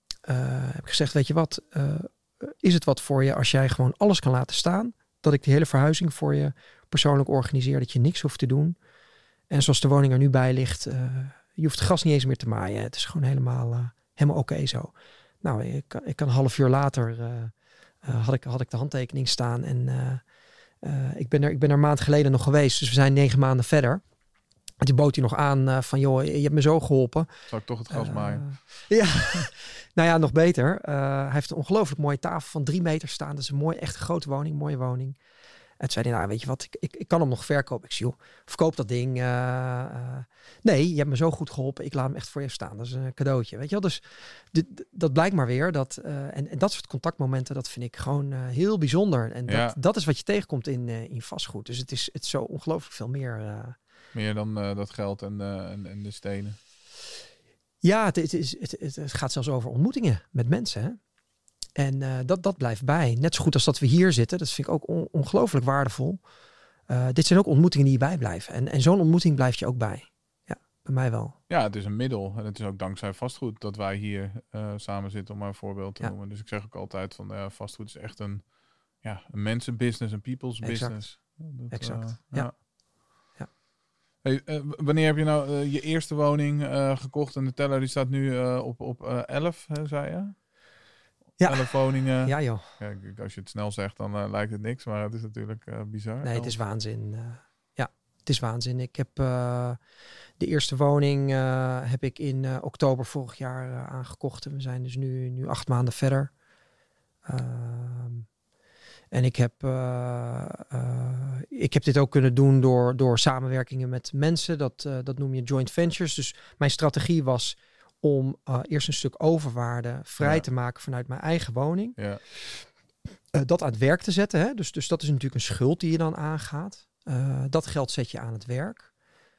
heb ik gezegd, weet je wat... Uh, is het wat voor je als jij gewoon alles kan laten staan... dat ik de hele verhuizing voor je persoonlijk organiseer... dat je niks hoeft te doen. En zoals de woning er nu bij ligt... Uh, je hoeft het gas niet eens meer te maaien. Het is gewoon helemaal, uh, helemaal oké okay zo. Nou, ik, ik kan een half uur later... Uh, uh, had, ik, had ik de handtekening staan. En uh, uh, ik, ben er, ik ben er een maand geleden nog geweest. Dus we zijn negen maanden verder. En toen bood hij nog aan uh, van... joh, je hebt me zo geholpen. Zal ik toch het gas uh, maaien? Ja, nou ja, nog beter. Uh, hij heeft een ongelooflijk mooie tafel van drie meter staan. Dat is een mooie, echt grote woning, mooie woning. En toen zei hij, nou weet je wat, ik, ik, ik kan hem nog verkopen. Ik zei, joh, verkoop dat ding. Uh, uh, nee, je hebt me zo goed geholpen. Ik laat hem echt voor je staan. Dat is een cadeautje, weet je wel. Dus dit, dat blijkt maar weer. Dat, uh, en, en dat soort contactmomenten, dat vind ik gewoon uh, heel bijzonder. En dat, ja. dat is wat je tegenkomt in, uh, in vastgoed. Dus het is, het is zo ongelooflijk veel meer. Uh, meer dan uh, dat geld en, uh, en, en de stenen. Ja, het, het, is, het, het, het gaat zelfs over ontmoetingen met mensen, hè? En uh, dat, dat blijft bij. Net zo goed als dat we hier zitten. Dat vind ik ook on, ongelooflijk waardevol. Uh, dit zijn ook ontmoetingen die hierbij blijven. En, en zo'n ontmoeting blijft je ook bij. Ja, bij mij wel. Ja, het is een middel. En het is ook dankzij vastgoed dat wij hier uh, samen zitten, om maar een voorbeeld te ja. noemen. Dus ik zeg ook altijd van uh, vastgoed is echt een, ja, een mensenbusiness, een people's exact. business. Dat, exact, uh, ja. ja. ja. Hey, uh, wanneer heb je nou uh, je eerste woning uh, gekocht? En de teller die staat nu uh, op, op uh, elf, hè, zei je? Ja. elf woningen. Ja, joh. Kijk, als je het snel zegt, dan uh, lijkt het niks. Maar het is natuurlijk uh, bizar. Nee, het is waanzin. Uh, ja, het is waanzin. Ik heb uh, de eerste woning uh, heb ik in uh, oktober vorig jaar uh, aangekocht. En we zijn dus nu, nu acht maanden verder. Uh, en ik heb, uh, uh, ik heb dit ook kunnen doen door, door samenwerkingen met mensen. Dat, uh, dat noem je joint ventures. Dus mijn strategie was... om uh, eerst een stuk overwaarde vrij ja. te maken vanuit mijn eigen woning. Ja. Uh, dat aan het werk te zetten. Hè? Dus, dus dat is natuurlijk een schuld die je dan aangaat. Uh, dat geld zet je aan het werk.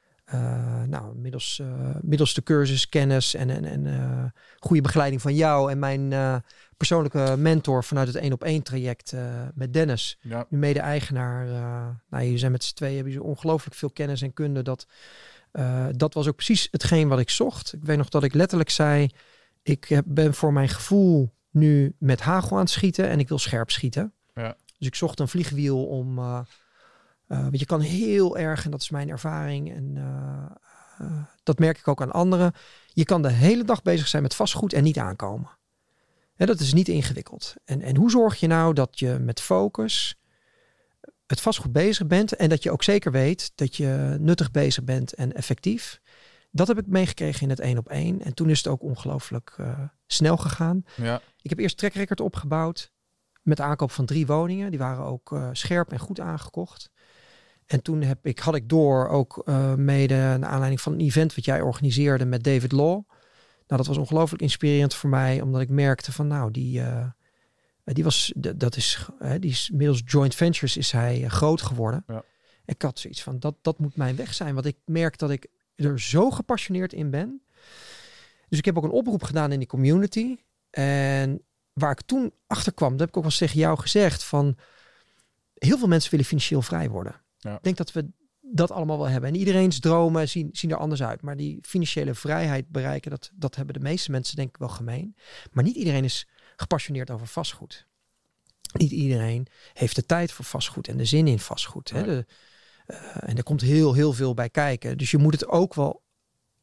Uh, nou, middels, uh, middels de cursus, kennis en, en, en uh, goede begeleiding van jou en mijn uh, persoonlijke mentor vanuit het één op één traject uh, met Dennis. Ja. Nu mede-eigenaar. Uh, nou, jullie zijn met z'n tweeën, hebben jullie ongelooflijk veel kennis en kunde. Dat, uh, dat was ook precies hetgeen wat ik zocht. Ik weet nog dat ik letterlijk zei, ik heb, ben voor mijn gevoel nu met hagel aan het schieten en ik wil scherp schieten. Ja. Dus ik zocht een vliegwiel om... Uh, Uh, want je kan heel erg, en dat is mijn ervaring, en uh, uh, dat merk ik ook aan anderen. Je kan de hele dag bezig zijn met vastgoed en niet aankomen. Hè, dat is niet ingewikkeld. En, en hoe zorg je nou dat je met focus het vastgoed bezig bent en dat je ook zeker weet dat je nuttig bezig bent en effectief? Dat heb ik meegekregen in het één op één. En toen is het ook ongelooflijk uh, snel gegaan. Ja. Ik heb eerst track record opgebouwd met de aankoop van drie woningen. Die waren ook uh, scherp en goed aangekocht. En toen heb ik, had ik door, ook uh, mede naar aanleiding van een event wat jij organiseerde met David Law. Nou, dat was ongelooflijk inspirerend voor mij, omdat ik merkte van, nou, die, uh, die was, d- dat is, uh, die is, middels joint ventures is hij uh, groot geworden. Ja. Ik had zoiets van, dat, dat moet mijn weg zijn, want ik merk dat ik er zo gepassioneerd in ben. Dus ik heb ook een oproep gedaan in die community. En waar ik toen achter kwam, dat heb ik ook wel eens tegen jou gezegd, van heel veel mensen willen financieel vrij worden. Ja. Ik denk dat we dat allemaal wel hebben. En iedereen's dromen zien, zien er anders uit. Maar die financiële vrijheid bereiken, dat, dat hebben de meeste mensen denk ik wel gemeen. Maar niet iedereen is gepassioneerd over vastgoed. Niet iedereen heeft de tijd voor vastgoed en de zin in vastgoed. Hè? De, uh, en er komt heel, heel veel bij kijken. Dus je moet het ook wel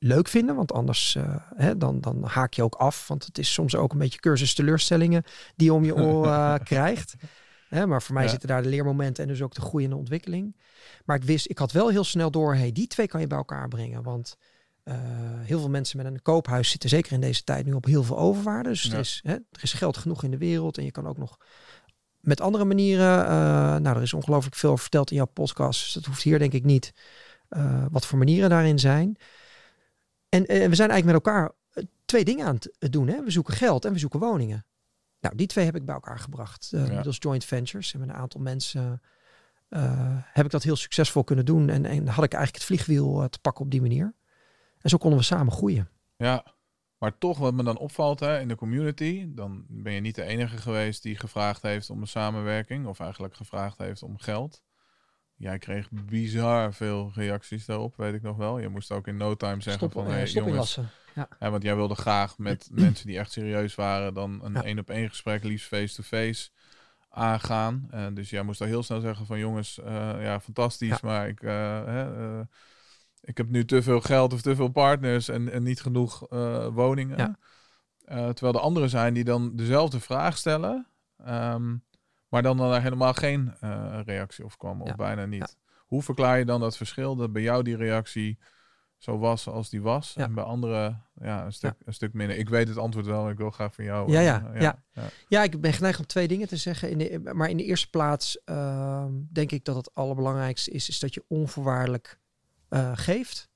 leuk vinden. Want anders uh, hè, dan, dan haak je ook af. Want het is soms ook een beetje cursus teleurstellingen die je om je oor uh, krijgt. Hè, maar voor mij ja. zitten daar de leermomenten en dus ook de groei en de ontwikkeling. Maar ik wist, ik had wel heel snel door, hey, die twee kan je bij elkaar brengen. Want uh, heel veel mensen met een koophuis zitten zeker in deze tijd nu op heel veel overwaarde. Dus ja. er, is, hè, er is geld genoeg in de wereld en je kan ook nog met andere manieren. Uh, nou, er is ongelooflijk veel verteld in jouw podcast. Dus dat hoeft hier denk ik niet. Uh, wat voor manieren daarin zijn. En, en we zijn eigenlijk met elkaar twee dingen aan het doen. Hè? We zoeken geld en we zoeken woningen. Nou, die twee heb ik bij elkaar gebracht. Uh, ja. Middels joint ventures. En met een aantal mensen uh, heb ik dat heel succesvol kunnen doen. En, en had ik eigenlijk het vliegwiel uh, te pakken op die manier. En zo konden we samen groeien. Ja, maar toch wat me dan opvalt hè, in de community. Dan ben je niet de enige geweest die gevraagd heeft om een samenwerking. Of eigenlijk gevraagd heeft om geld. Jij kreeg bizar veel reacties daarop, weet ik nog wel. Je moest ook in no time zeggen stop, van... Uh, hey, jongens, ja. hè, want jij wilde graag met mensen die echt serieus waren... dan een één-op-één gesprek, liefst face-to-face, aangaan. Uh, dus jij moest al heel snel zeggen van... jongens, uh, ja, fantastisch, ja. maar ik, uh, hè, uh, ik heb nu te veel geld of te veel partners... en, en niet genoeg uh, woningen. Ja. Uh, terwijl de anderen zijn die dan dezelfde vraag stellen... Um, maar dan er helemaal geen uh, reactie op kwam, of ja. bijna niet. Ja. Hoe verklaar je dan dat verschil, dat bij jou die reactie zo was als die was... Ja. en bij anderen ja, een, stuk, ja. een stuk minder? Ik weet het antwoord wel, ik wil graag van jou... Ja, ja, uh, ja. Ja. Ja. ja, ik ben geneigd om twee dingen te zeggen. In de, maar in de eerste plaats uh, denk ik dat het allerbelangrijkste is... is dat je onvoorwaardelijk uh, geeft.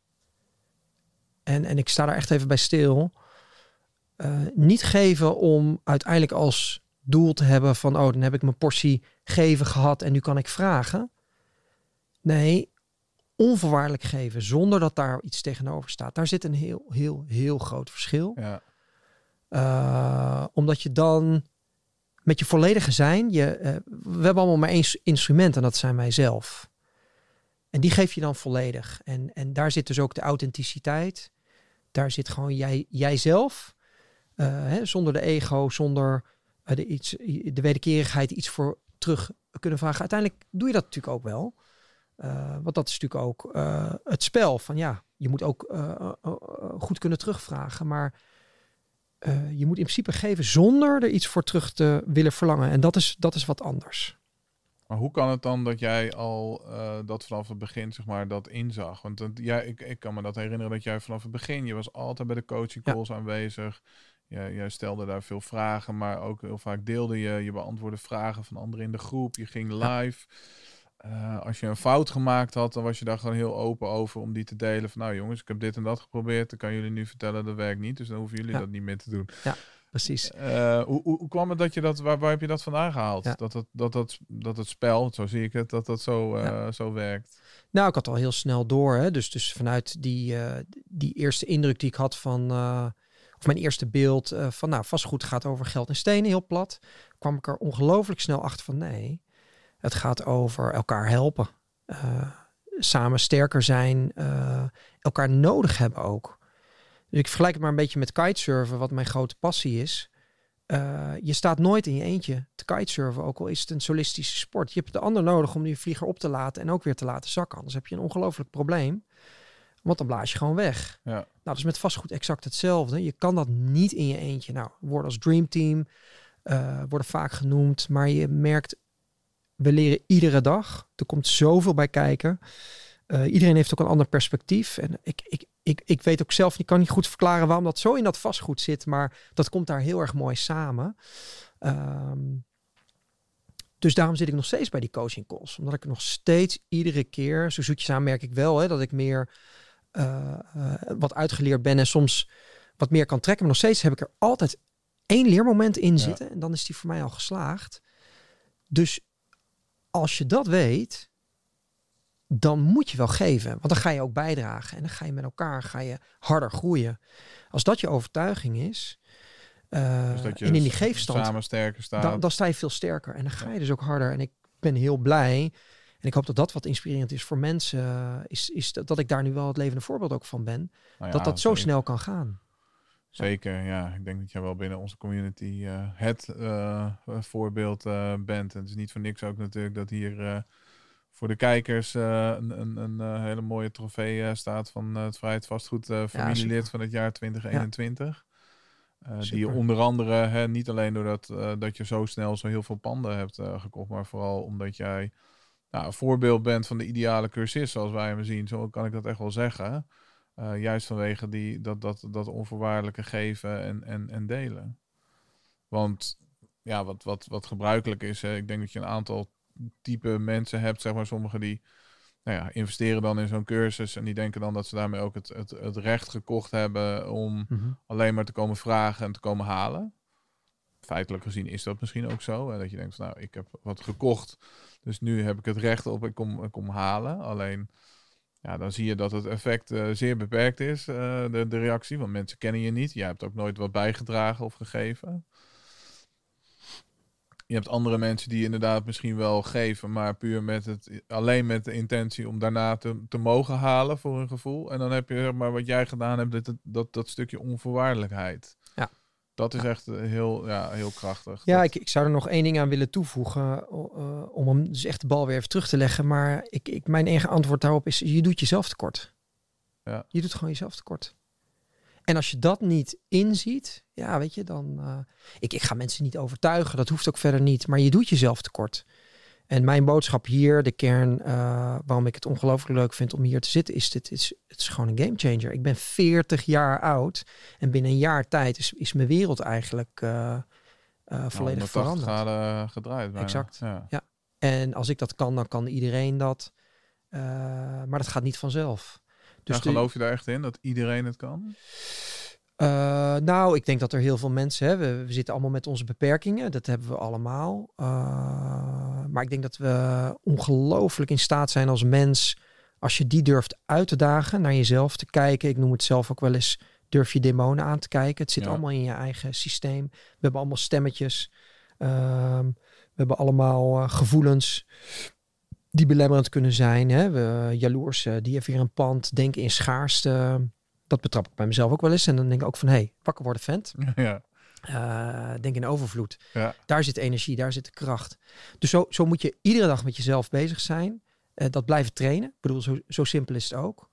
En, en ik sta daar echt even bij stil. Uh, niet geven om uiteindelijk als... doel te hebben van, oh, dan heb ik mijn portie geven gehad en nu kan ik vragen. Nee, onvoorwaardelijk geven, zonder dat daar iets tegenover staat. Daar zit een heel, heel, heel groot verschil. Ja. Uh, omdat je dan met je volledige zijn, je, uh, we hebben allemaal maar één instrument en dat zijn wij zelf. En die geef je dan volledig. En, en daar zit dus ook de authenticiteit. Daar zit gewoon jij, jijzelf, uh, hè, zonder de ego, zonder... De, iets, de wederkerigheid iets voor terug kunnen vragen. Uiteindelijk doe je dat natuurlijk ook wel. Uh, want dat is natuurlijk ook uh, het spel. Van ja, je moet ook uh, uh, uh, goed kunnen terugvragen. Maar uh, je moet in principe geven zonder er iets voor terug te willen verlangen. En dat is, dat is wat anders. Maar hoe kan het dan dat jij al uh, dat vanaf het begin, zeg maar, dat inzag? Want uh, ja, ik, ik kan me dat herinneren dat jij vanaf het begin, je was altijd bij de coaching calls ja. aanwezig. Jij, jij stelde daar veel vragen, maar ook heel vaak deelde je. Je beantwoordde vragen van anderen in de groep. Je ging live. Uh, als je een fout gemaakt had, dan was je daar gewoon heel open over om die te delen. Van nou jongens, ik heb dit en dat geprobeerd. Dan kan jullie nu vertellen, dat werkt niet. Dus dan hoeven jullie ja. dat niet meer te doen. Ja, precies. Uh, hoe, hoe, hoe kwam het dat je dat, waar, waar heb je dat vandaan gehaald? Ja. Dat, dat, dat, dat, dat het spel, zo zie ik het, dat dat zo, uh, ja. zo werkt? Nou, ik had al heel snel door. Hè? Dus, dus vanuit die, uh, die eerste indruk die ik had van... Uh, Of mijn eerste beeld uh, van, nou, vastgoed gaat over geld en stenen, heel plat. Kwam ik er ongelooflijk snel achter van, nee, het gaat over elkaar helpen. Uh, samen sterker zijn, uh, elkaar nodig hebben ook. Dus ik vergelijk het maar een beetje met kitesurfen, wat mijn grote passie is. Uh, je staat nooit in je eentje te kitesurfen, ook al is het een solistische sport. Je hebt de ander nodig om die vlieger op te laten en ook weer te laten zakken. Anders heb je een ongelooflijk probleem. Want dan blaas je gewoon weg. Ja. Nou, dat is met vastgoed exact hetzelfde. Je kan dat niet in je eentje. Nou, woorden als Dream Team uh, worden vaak genoemd. Maar je merkt, we leren iedere dag. Er komt zoveel bij kijken. Uh, iedereen heeft ook een ander perspectief. En ik, ik, ik, ik weet ook zelf, ik kan niet goed verklaren waarom dat zo in dat vastgoed zit. Maar dat komt daar heel erg mooi samen. Um, dus daarom zit ik nog steeds bij die coaching calls. Omdat ik nog steeds iedere keer, zo zoetjes aan merk ik wel, hè, dat ik meer... Uh, uh, wat uitgeleerd ben en soms wat meer kan trekken. Maar nog steeds heb ik er altijd één leermoment in ja. zitten. En dan is die voor mij al geslaagd. Dus als je dat weet, dan moet je wel geven. Want dan ga je ook bijdragen. En dan ga je met elkaar ga je harder groeien. Als dat je overtuiging is. Uh, dus dat je en in die geefstand. Samen sterker staat. Dan, dan sta je veel sterker. En dan ga je dus ook harder. En ik ben heel blij. En ik hoop dat dat wat inspirerend is voor mensen. Uh, is, is dat, dat ik daar nu wel het levende voorbeeld ook van ben. Nou ja, dat dat zo zeker. snel kan gaan. Zeker, ja. Ik denk dat jij wel binnen onze community uh, het uh, voorbeeld uh, bent. En het is niet voor niks ook natuurlijk dat hier uh, voor de kijkers uh, een, een, een uh, hele mooie trofee uh, staat van uh, het Vrijheid Vastgoed uh, familielid ja, van het jaar twintig eenentwintig. Ja. Uh, die onder andere, hè, niet alleen doordat uh, dat je zo snel zo heel veel panden hebt uh, gekocht, maar vooral omdat jij nou, een voorbeeld bent van de ideale cursist, zoals wij hem zien. Zo kan ik dat echt wel zeggen. Uh, juist vanwege die, dat, dat, dat onvoorwaardelijke geven en, en, en delen. Want ja, wat, wat, wat gebruikelijk is, hè, ik denk dat je een aantal type mensen hebt, zeg maar, sommigen die nou ja, investeren dan in zo'n cursus en die denken dan dat ze daarmee ook het, het, het recht gekocht hebben om mm-hmm. alleen maar te komen vragen en te komen halen. Feitelijk gezien is dat misschien ook zo. Hè, dat je denkt van, nou, ik heb wat gekocht, dus nu heb ik het recht op, ik kom, ik kom halen. Alleen, ja, dan zie je dat het effect uh, zeer beperkt is, uh, de, de reactie. Want mensen kennen je niet. Jij hebt ook nooit wat bijgedragen of gegeven. Je hebt andere mensen die inderdaad misschien wel geven, maar puur met het, alleen met de intentie om daarna te, te mogen halen voor hun gevoel. En dan heb je, zeg maar, wat jij gedaan hebt, dat, dat, dat stukje onvoorwaardelijkheid. Ja. Dat is ja. echt heel, ja, heel krachtig. Ja, dat... ik, ik zou er nog één ding aan willen toevoegen, uh, om hem dus echt de bal weer even terug te leggen. Maar ik, ik, mijn enige antwoord daarop is, je doet jezelf tekort. Ja. Je doet gewoon jezelf tekort. En als je dat niet inziet, ja, weet je, dan... Uh, ik, ik ga mensen niet overtuigen, dat hoeft ook verder niet. Maar je doet jezelf tekort. En mijn boodschap hier, de kern, uh, waarom ik het ongelooflijk leuk vind om hier te zitten, is dit is, het is gewoon een gamechanger. Ik ben veertig jaar oud en binnen een jaar tijd is, is mijn wereld eigenlijk uh, uh, volledig nou, veranderd. Graden gedraaid. Bijna. Exact, ja. ja. En als ik dat kan, dan kan iedereen dat. Uh, maar dat gaat niet vanzelf. Dus ja, geloof je daar echt in, dat iedereen het kan? Uh, nou, ik denk dat er heel veel mensen hebben. We, we zitten allemaal met onze beperkingen. Dat hebben we allemaal. Uh, maar ik denk dat we ongelooflijk in staat zijn als mens, als je die durft uit te dagen, naar jezelf te kijken. Ik noem het zelf ook wel eens, durf je demonen aan te kijken. Het zit ja. allemaal in je eigen systeem. We hebben allemaal stemmetjes. Uh, we hebben allemaal uh, gevoelens die belemmerend kunnen zijn. Hè? We, jaloers, uh, die heeft weer een pand, denken in schaarste. Dat betrap ik bij mezelf ook wel eens. En dan denk ik ook van, hé, hey, wakker worden vent. Ja. Uh, denk in overvloed. Ja. Daar zit energie, daar zit de kracht. Dus zo, zo moet je iedere dag met jezelf bezig zijn. Uh, dat blijven trainen. Ik bedoel, zo, zo simpel is het ook.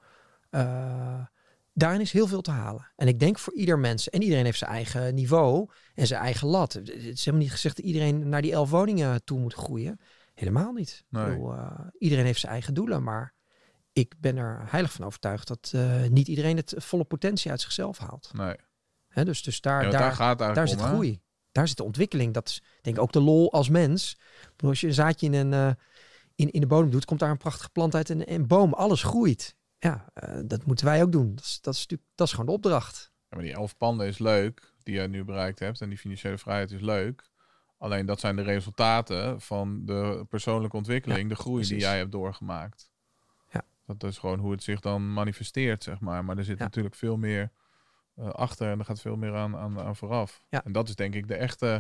Uh, daarin is heel veel te halen. En ik denk voor ieder mens, en iedereen heeft zijn eigen niveau en zijn eigen lat. Het is helemaal niet gezegd dat iedereen naar die elf woningen toe moet groeien. Helemaal niet. Nee. Ik bedoel, uh, iedereen heeft zijn eigen doelen, maar ik ben er heilig van overtuigd dat uh, niet iedereen het volle potentie uit zichzelf haalt. Nee. He, dus, dus daar, ja, daar, daar, gaat daar om, zit hè? groei. Daar zit de ontwikkeling. Dat is denk ik ook de lol als mens. Bedoel, als je een zaadje in, een, uh, in, in de bodem doet, komt daar een prachtige plant uit en een boom. Alles groeit. Ja, uh, dat moeten wij ook doen. Dat is, dat is, dat is gewoon de opdracht. Ja, maar die elf panden is leuk, die jij nu bereikt hebt. En die financiële vrijheid is leuk. Alleen dat zijn de resultaten van de persoonlijke ontwikkeling, ja, de groei precies. die jij hebt doorgemaakt. Ja. Dat is gewoon hoe het zich dan manifesteert, zeg maar. Maar er zit ja. natuurlijk veel meer uh, achter en er gaat veel meer aan, aan, aan vooraf. Ja. En dat is denk ik de echte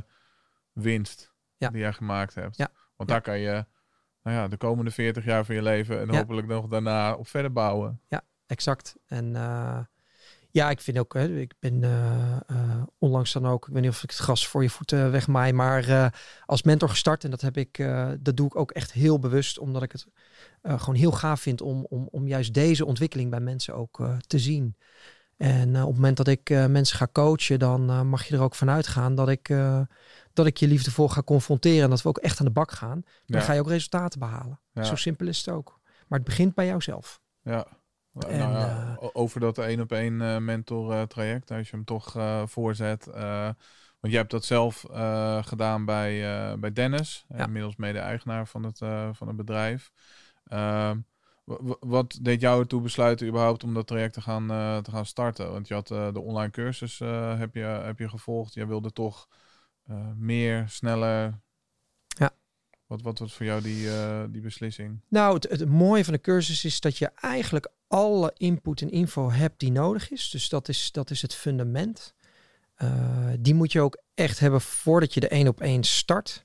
winst ja. die jij gemaakt hebt. Ja. Want ja. daar kan je nou ja, de komende veertig jaar van je leven en ja. hopelijk nog daarna op verder bouwen. Ja, exact. En uh, ja, ik vind ook, hè, ik ben uh, uh, onlangs dan ook, ik weet niet of ik het gras voor je voeten wegmaai, maar uh, als mentor gestart. En dat heb ik, uh, dat doe ik ook echt heel bewust, omdat ik het uh, gewoon heel gaaf vind om, om, om juist deze ontwikkeling bij mensen ook uh, te zien. En uh, op het moment dat ik uh, mensen ga coachen, dan uh, mag je er ook vanuit gaan dat ik, uh, dat ik je liefdevol ga confronteren en dat we ook echt aan de bak gaan. Dan ja. ga je ook resultaten behalen. Ja. Zo simpel is het ook. Maar het begint bij jouzelf. Ja. En, nou ja, uh, over dat één op één uh, mentor uh, traject, als je hem toch uh, voorzet. Uh, want jij hebt dat zelf uh, gedaan bij, uh, bij Dennis, ja. inmiddels mede-eigenaar van het, uh, van het bedrijf. Uh, w- wat deed jou ertoe besluiten überhaupt om dat traject te gaan, uh, te gaan starten? Want je had uh, de online cursus uh, heb je, heb je gevolgd. Jij wilde toch uh, meer, sneller. Ja. Wat, wat was voor jou die, uh, die beslissing? Nou, het, het mooie van de cursus is dat je eigenlijk alle input en info hebt die nodig is. Dus dat is, dat is het fundament. Uh, die moet je ook echt hebben voordat je de één op één start.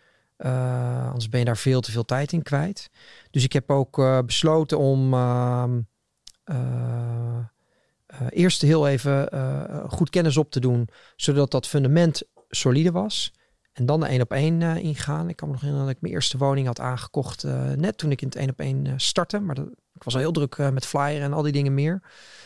Uh, anders ben je daar veel te veel tijd in kwijt. Dus ik heb ook uh, besloten om uh, uh, uh, eerst heel even uh, goed kennis op te doen, zodat dat fundament solide was. En dan de één op één uh, ingaan. Ik kan me nog herinneren dat ik mijn eerste woning had aangekocht. Uh, net toen ik in het één op één uh, startte. Maar dat, ik was al heel druk uh, met flyer en al die dingen meer.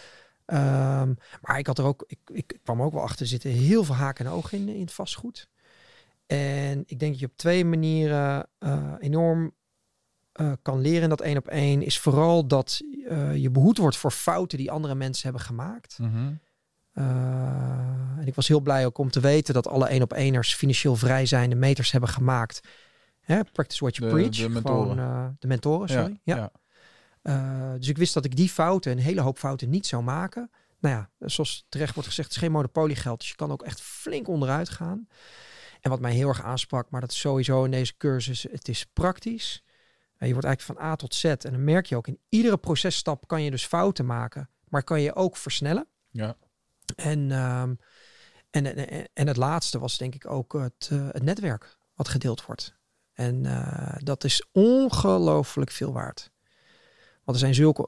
Um, maar ik had er ook, ik, ik kwam er ook wel achter zitten, heel veel haken en ogen in, in het vastgoed. En ik denk dat je op twee manieren uh, enorm uh, kan leren in dat één op één. Is vooral dat uh, je behoed wordt voor fouten die andere mensen hebben gemaakt. Mm-hmm. Uh, en ik was heel blij ook om te weten dat alle één op ééners financieel vrij zijnde meters hebben gemaakt. Hè, practice what you de, preach. De mentoren. Gewoon, uh, de mentoren, sorry. Ja. ja. ja. Uh, dus ik wist dat ik die fouten, een hele hoop fouten, niet zou maken. Nou ja, zoals terecht wordt gezegd, het is geen monopoliegeld. Dus je kan ook echt flink onderuit gaan. En wat mij heel erg aansprak, maar dat is sowieso in deze cursus, het is praktisch. Uh, je wordt eigenlijk van A tot Z. En dan merk je ook, in iedere processtap kan je dus fouten maken. Maar kan je ook versnellen. Ja. En, um, en, en, en het laatste was denk ik ook het, uh, het netwerk wat gedeeld wordt. En uh, dat is ongelooflijk veel waard. Want er zijn zulke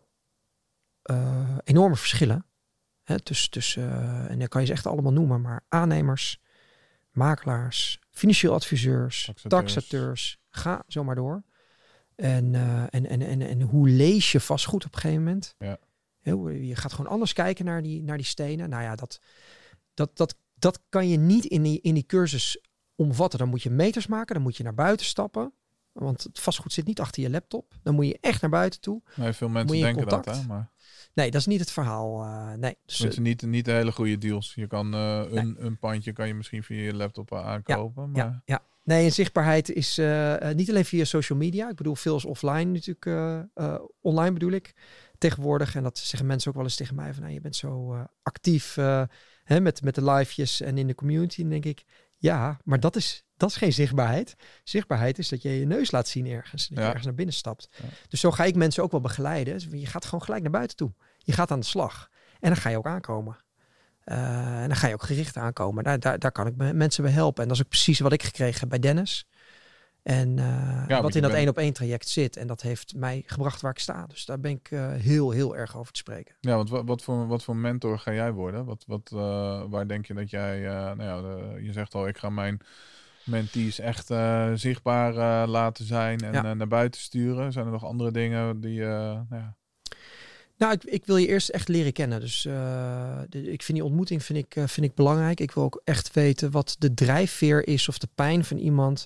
uh, enorme verschillen. Hè, tussen, tussen, uh, en dan kan je ze echt allemaal noemen. Maar aannemers, makelaars, financieel adviseurs, taxateurs, taxateurs ga zo maar door. En, uh, en, en, en, en hoe lees je vastgoed op een gegeven moment? Ja. Je gaat gewoon anders kijken naar die, naar die stenen. Nou ja, dat, dat, dat, dat kan je niet in die, in die cursus omvatten. Dan moet je meters maken, dan moet je naar buiten stappen. Want het vastgoed zit niet achter je laptop. Dan moet je echt naar buiten toe. Nee, veel mensen denken dat, hè? Maar... Nee, dat is niet het verhaal. Uh, nee, dus, het is niet, niet de hele goede deals. Je kan uh, nee. een, een pandje kan je misschien via je laptop aankopen. Ja, maar... ja, ja. Nee, en zichtbaarheid is uh, niet alleen via social media. Ik bedoel, veel is offline natuurlijk. Uh, uh, online bedoel ik tegenwoordig. En dat zeggen mensen ook wel eens tegen mij. Van, nou, je bent zo uh, actief uh, hè, met, met de livejes en in de community. En denk ik, ja, maar dat is, dat is geen zichtbaarheid. Zichtbaarheid is dat je je neus laat zien ergens. Dat je ja. ergens naar binnen stapt. Ja. Dus zo ga ik mensen ook wel begeleiden. Dus je gaat gewoon gelijk naar buiten toe. Je gaat aan de slag. En dan ga je ook aankomen. Uh, en dan ga je ook gericht aankomen. Daar, daar, daar kan ik mensen bij helpen. En dat is ook precies wat ik gekregen heb bij Dennis. En uh, ja, wat in dat één op één traject zit. En dat heeft mij gebracht waar ik sta. Dus daar ben ik uh, heel, heel erg over te spreken. Ja, want wat, wat, voor, wat voor mentor ga jij worden? Wat, wat, uh, waar denk je dat jij... Uh, nou ja, de, je zegt al, ik ga mijn mentees echt uh, zichtbaar uh, laten zijn. En ja. uh, naar buiten sturen. Zijn er nog andere dingen die... Uh, nou ja, Nou, ik, ik wil je eerst echt leren kennen. Dus uh, de, ik vind die ontmoeting vind ik, uh, vind ik belangrijk. Ik wil ook echt weten wat de drijfveer is of de pijn van iemand.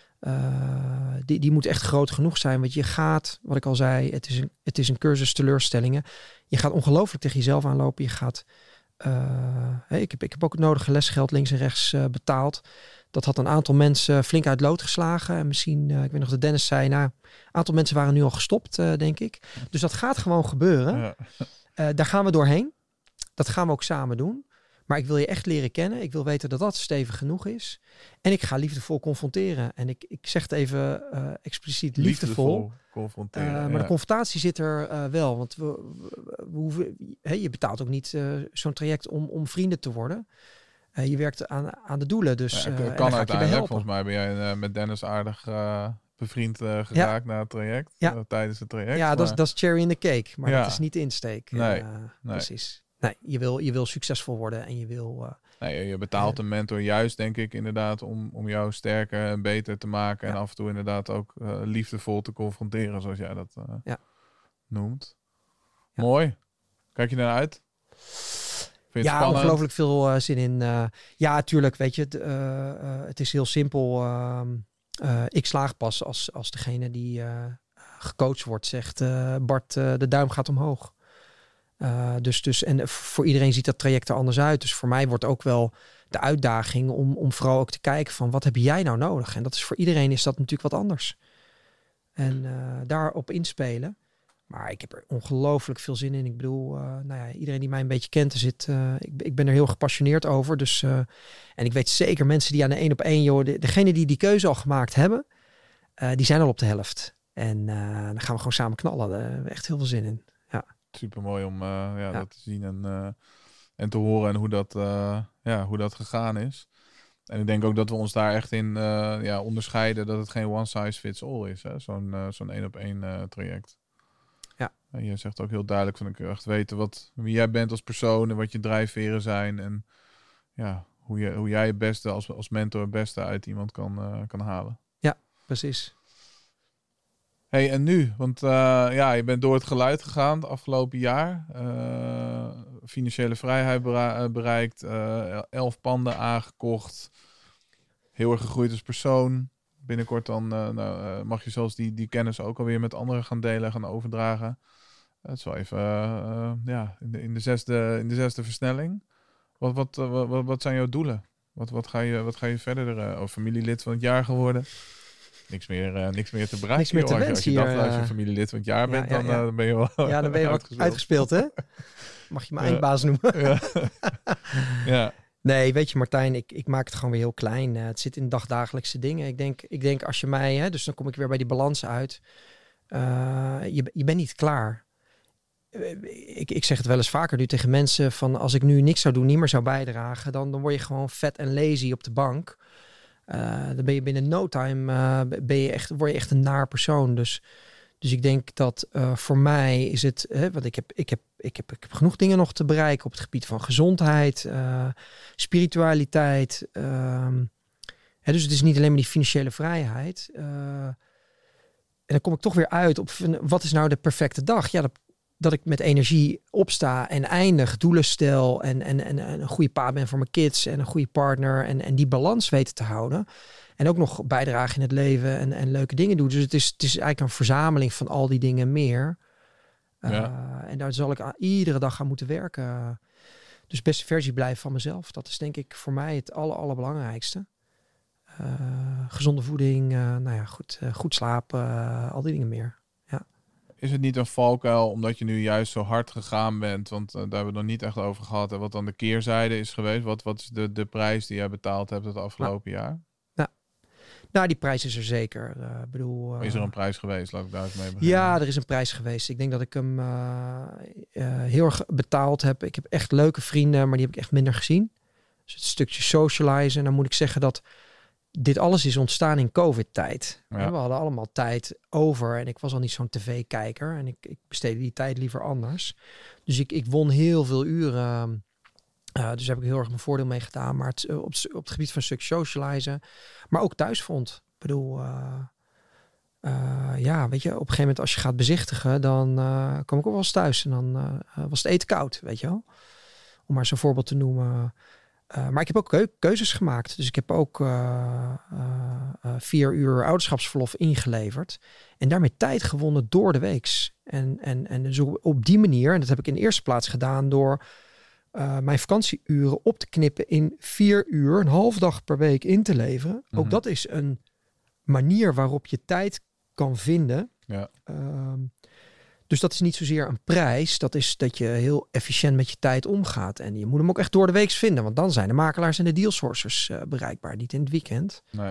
Uh, die, die moet echt groot genoeg zijn. Want je gaat, wat ik al zei, het is een, het is een cursus teleurstellingen. Je gaat ongelooflijk tegen jezelf aanlopen. Je gaat, uh, hey, ik, heb, ik heb ook het nodige lesgeld links en rechts uh, betaald. Dat had een aantal mensen flink uit lood geslagen. En misschien, uh, ik weet nog dat Dennis zei, nou, een aantal mensen waren nu al gestopt, uh, denk ik. Dus dat gaat gewoon gebeuren. Ja. Uh, daar gaan we doorheen. Dat gaan we ook samen doen. Maar ik wil je echt leren kennen. Ik wil weten dat dat stevig genoeg is. En ik ga liefdevol confronteren. En ik, ik zeg het even uh, expliciet liefdevol. liefdevol confronteren. Uh, maar ja. de confrontatie zit er uh, wel. Want we, we, we hoeven, he, je betaalt ook niet uh, zo'n traject om, om vrienden te worden. Uh, je werkt aan, aan de doelen. Dus ja, uh, kan, kan uiteindelijk. Volgens mij ben jij uh, met Dennis aardig uh, bevriend uh, geraakt ja. na het traject. Ja. Uh, tijdens het traject. Ja, maar... dat is, dat is cherry in the cake. Maar ja. dat is niet de insteek. Nee. Uh, nee. Precies. Nee, je wil, je wil succesvol worden en je wil... Uh, nee, je betaalt uh, een mentor juist, denk ik, inderdaad, om, om jou sterker en beter te maken. Ja. En af en toe inderdaad ook uh, liefdevol te confronteren, zoals jij dat uh, ja. noemt. Ja. Mooi. Kijk je naar uit? Vind je ja, ongelooflijk veel uh, zin in. Uh, ja, tuurlijk, weet je, uh, uh, het is heel simpel. Uh, uh, ik slaag pas als, als degene die uh, gecoacht wordt zegt, uh, Bart, uh, de duim gaat omhoog. Uh, dus, dus, en voor iedereen ziet dat traject er anders uit. Dus voor mij wordt ook wel de uitdaging om, om vooral ook te kijken van wat heb jij nou nodig? En dat is voor iedereen is dat natuurlijk wat anders. En uh, daarop inspelen. Maar ik heb er ongelooflijk veel zin in. Ik bedoel, uh, nou ja, iedereen die mij een beetje kent, er zit, uh, ik, ik ben er heel gepassioneerd over. Dus, uh, en ik weet zeker mensen die aan de één op één, joh, de, degene die die keuze al gemaakt hebben, uh, die zijn al op de helft. En uh, dan gaan we gewoon samen knallen. Daar hebben we echt heel veel zin in. Ja. Super mooi om uh, ja, ja. dat te zien en, uh, en te horen en hoe dat, uh, ja, hoe dat gegaan is. En ik denk ook dat we ons daar echt in uh, ja, onderscheiden dat het geen one size fits all is. Hè? Zo'n uh, zo'n één op één uh, traject. Ja. En je zegt ook heel duidelijk van ik wil echt weten wat, wie jij bent als persoon en wat je drijfveren zijn. En ja, hoe, je, hoe jij het beste als, als mentor het beste uit iemand kan, uh, kan halen. Precies. Hey, en nu? Want uh, ja, je bent door het geluid gegaan het afgelopen jaar. Uh, financiële vrijheid bera- bereikt. Uh, elf panden aangekocht. Heel erg gegroeid als persoon. Binnenkort dan uh, nou, uh, mag je zelfs die, die kennis ook alweer met anderen gaan delen, gaan overdragen. Het is wel even uh, uh, ja, in, de, in, de zesde, in de zesde versnelling. Wat, wat, uh, wat, wat zijn jouw doelen? Wat, wat, ga je, wat ga je verder? Uh, oh, familielid van het jaar geworden? Niks meer, uh, niks meer te bereiken. Niks meer te joh. wensen als je, als je hier, dat als je uh, familielid van het jaar bent, ja, ja, dan, uh, dan ben je wel Ja, dan ben je wat uitgespeeld. uitgespeeld, hè? Mag je me Ja. eindbaas noemen? Ja. ja. Nee, weet je Martijn, ik, ik maak het gewoon weer heel klein. Uh, het zit in dagdagelijkse dingen. Ik denk, ik denk als je mij, hè, dus dan kom ik weer bij die balans uit. Uh, je, je bent niet klaar. Uh, ik, ik zeg het wel eens vaker nu tegen mensen van als ik nu niks zou doen, niet meer zou bijdragen, dan, dan word je gewoon vet en lazy op de bank. Uh, dan ben je binnen no time, uh, ben je echt, word je echt een naar persoon. Dus, dus ik denk dat uh, voor mij is het, hè, want ik heb, ik, heb, ik, heb, ik heb genoeg dingen nog te bereiken op het gebied van gezondheid, uh, spiritualiteit. Uh, hè, dus het is niet alleen maar die financiële vrijheid. Uh, en dan kom ik toch weer uit op wat is nou de perfecte dag? Ja, dat, dat ik met energie opsta en eindig, doelen stel en, en, en, en een goede pa ben voor mijn kids en een goede partner en, en die balans weten te houden. En ook nog bijdragen in het leven en, en leuke dingen doen. Dus het is, het is eigenlijk een verzameling van al die dingen meer. Uh, ja. En daar zal ik aan, iedere dag aan moeten werken. Dus beste versie blijven van mezelf. Dat is denk ik voor mij het aller, allerbelangrijkste. Uh, gezonde voeding, uh, nou ja, goed, uh, goed slapen, uh, al die dingen meer. Ja. Is het niet een valkuil omdat je nu juist zo hard gegaan bent? Want uh, daar hebben we het nog niet echt over gehad. En wat dan de keerzijde is geweest. Wat, wat is de, de prijs die jij betaald hebt het afgelopen nou. jaar? Nou, die prijs is er zeker. Uh, bedoel, uh, is er een prijs geweest? Laat ik daar eens mee beginnen. Ja, er is een prijs geweest. Ik denk dat ik hem uh, uh, heel erg betaald heb. Ik heb echt leuke vrienden, maar die heb ik echt minder gezien. Dus het stukje socializen. En dan moet ik zeggen dat dit alles is ontstaan in COVID-tijd. Ja. We hadden allemaal tijd over. En ik was al niet zo'n tv-kijker. En ik, ik besteedde die tijd liever anders. Dus ik, ik won heel veel uren. Uh, dus daar heb ik heel erg mijn voordeel mee gedaan. Maar het, uh, op, op het gebied van een stuk socializen. Maar ook thuisfront. Ik bedoel, uh, uh, ja, weet je, op een gegeven moment als je gaat bezichtigen, dan uh, kom ik ook wel eens thuis. En dan uh, was het eten koud, weet je wel. Om maar zo'n voorbeeld te noemen. Uh, maar ik heb ook keu- keuzes gemaakt. Dus ik heb ook uh, uh, uh, vier uur ouderschapsverlof ingeleverd. En daarmee tijd gewonnen door de weeks. En, en, en dus op die manier, en dat heb ik in de eerste plaats gedaan door Uh, mijn vakantieuren op te knippen in vier uur, een half dag per week in te leveren. Mm-hmm. Ook dat is een manier waarop je tijd kan vinden. Ja. Uh, dus dat is niet zozeer een prijs. Dat is dat je heel efficiënt met je tijd omgaat. En je moet hem ook echt door de week vinden. Want dan zijn de makelaars en de dealsourcers uh, bereikbaar. Niet in het weekend. Nee.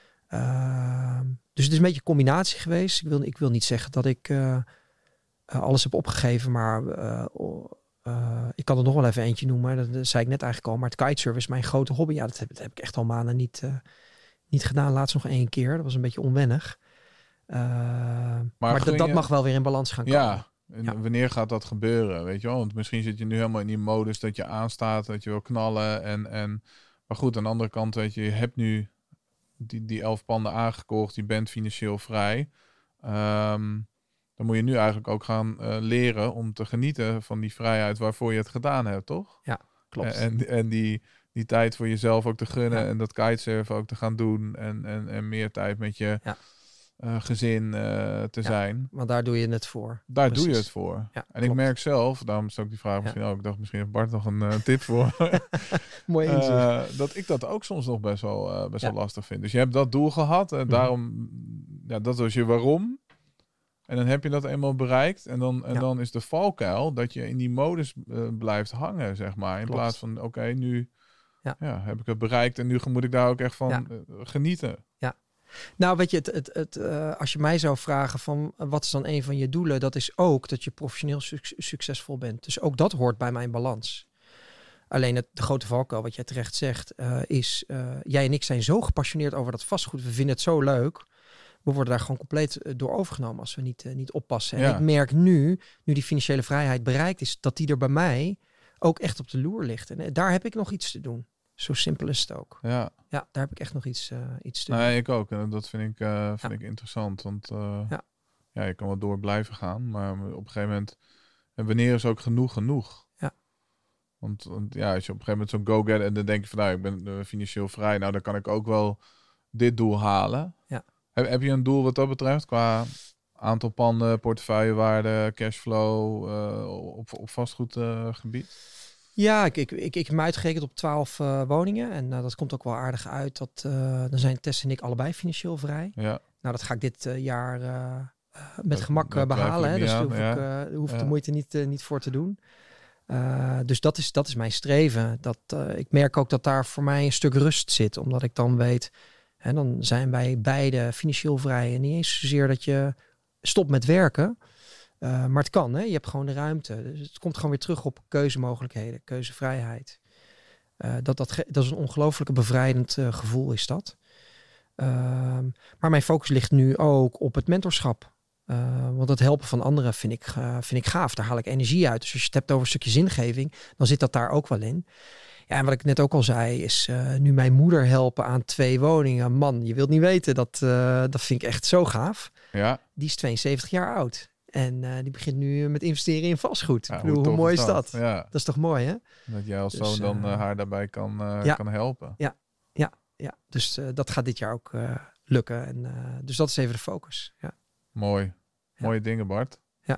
Uh, dus het is een beetje een combinatie geweest. Ik wil, ik wil niet zeggen dat ik uh, uh, alles heb opgegeven. Maar uh, Uh, ik kan er nog wel even eentje noemen. Dat, dat zei ik net eigenlijk al. Maar het kitesurfen is mijn grote hobby. Ja, dat heb, dat heb ik echt al maanden niet, uh, niet gedaan. Laatst nog één keer. Dat was een beetje onwennig. Uh, maar maar d- dat je... mag wel weer in balans gaan komen. Ja, en ja. Wanneer gaat dat gebeuren? Weet je wel? Want misschien zit je nu helemaal in die modus dat je aanstaat. Dat je wil knallen. En, en... Maar goed, aan de andere kant, weet je, je hebt nu die, die elf panden aangekocht. Je bent financieel vrij. Um, Dan moet je nu eigenlijk ook gaan uh, leren om te genieten van die vrijheid waarvoor je het gedaan hebt, toch? Ja, klopt. En, en die, die tijd voor jezelf ook te gunnen ja. en dat kitesurfen ook te gaan doen. En, en, en meer tijd met je ja. uh, gezin uh, te ja, zijn. Want daar doe je het voor. Daar Precies. doe je het voor. Ja, en klopt. Ik merk zelf, daarom stel ik die vraag misschien ja. ook. Ik dacht, misschien heeft Bart nog een uh, tip voor. Mooi inzicht. Uh, dat ik dat ook soms nog best wel, uh, best ja. wel lastig vind. Dus je hebt dat doel gehad en mm. daarom, ja, dat was je waarom. En dan heb je dat eenmaal bereikt. En dan, en ja. dan is de valkuil dat je in die modus uh, blijft hangen, zeg maar. In Klopt. plaats van, oké, okay, nu ja. Ja, heb ik het bereikt. En nu moet ik daar ook echt van ja. uh, genieten. Ja. Nou, weet je, het, het, het, uh, als je mij zou vragen van wat is dan een van je doelen? Dat is ook dat je professioneel su- succesvol bent. Dus ook dat hoort bij mijn balans. Alleen het, de grote valkuil, wat jij terecht zegt, uh, is... Uh, jij en ik zijn zo gepassioneerd over dat vastgoed. We vinden het zo leuk. We worden daar gewoon compleet door overgenomen als we niet, uh, niet oppassen. En ja. ik merk nu, nu die financiële vrijheid bereikt is, dat die er bij mij ook echt op de loer ligt. En uh, daar heb ik nog iets te doen. Zo simpel is het ook. Ja. Ja, daar heb ik echt nog iets, uh, iets te doen. Nee, ik ook. En dat vind ik, uh, vind ja. ik interessant. Want uh, ja. ja, je kan wel door blijven gaan. Maar op een gegeven moment... En wanneer is ook genoeg genoeg? Ja. Want, want ja, als je op een gegeven moment zo'n go-getter... En dan denk je van, nou, ik ben uh, financieel vrij. Nou, dan kan ik ook wel dit doel halen. Ja. Heb, heb je een doel wat dat betreft? Qua aantal panden, portefeuillewaarde, cashflow... Uh, op, op vastgoedgebied? Uh, Ja, ik, ik, ik, ik heb me uitgerekend op twaalf uh, woningen. En uh, dat komt ook wel aardig uit. Dat, uh, dan zijn Tess en ik allebei financieel vrij. Ja. Nou, dat ga ik dit uh, jaar uh, met dat, gemak uh, behalen. Hè? Dus daar hoef, ja. ik, uh, hoef ja. de moeite niet, uh, niet voor te doen. Uh, dus dat is, dat is mijn streven. Dat, uh, ik merk ook dat daar voor mij een stuk rust zit. Omdat ik dan weet, hè, dan zijn wij beide financieel vrij. En niet eens zozeer dat je stopt met werken. Uh, maar het kan, hè? Je hebt gewoon de ruimte. Dus het komt gewoon weer terug op keuzemogelijkheden, keuzevrijheid. Uh, dat, dat, ge- dat is een ongelooflijke bevrijdend uh, gevoel, is dat. Uh, maar mijn focus ligt nu ook op het mentorschap. Uh, want het helpen van anderen vind ik, uh, vind ik gaaf. Daar haal ik energie uit. Dus als je het hebt over een stukje zingeving, dan zit dat daar ook wel in. Ja, en wat ik net ook al zei, is uh, nu mijn moeder helpen aan twee woningen. Man, je wilt niet weten, dat, uh, dat vind ik echt zo gaaf. Ja. Die is tweeënzeventig jaar oud. En uh, die begint nu met investeren in vastgoed. Ja, ik bedoel, hoe, hoe mooi is dat? dat? Ja. Dat is toch mooi, hè? Dat jij als dus, zoon dan uh, uh, haar daarbij kan, uh, ja. kan helpen. Ja, ja, ja. Dus uh, dat gaat dit jaar ook uh, lukken. En, uh, dus dat is even de focus. Ja. Mooi. Ja. Mooie dingen, Bart. Ja.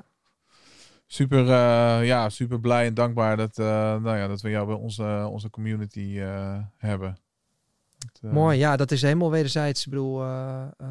Super, uh, ja, super blij en dankbaar dat, uh, nou ja, dat we jou bij onze, onze community uh, hebben. Dat, uh... Mooi, ja, dat is helemaal wederzijds. Ik bedoel, uh, uh,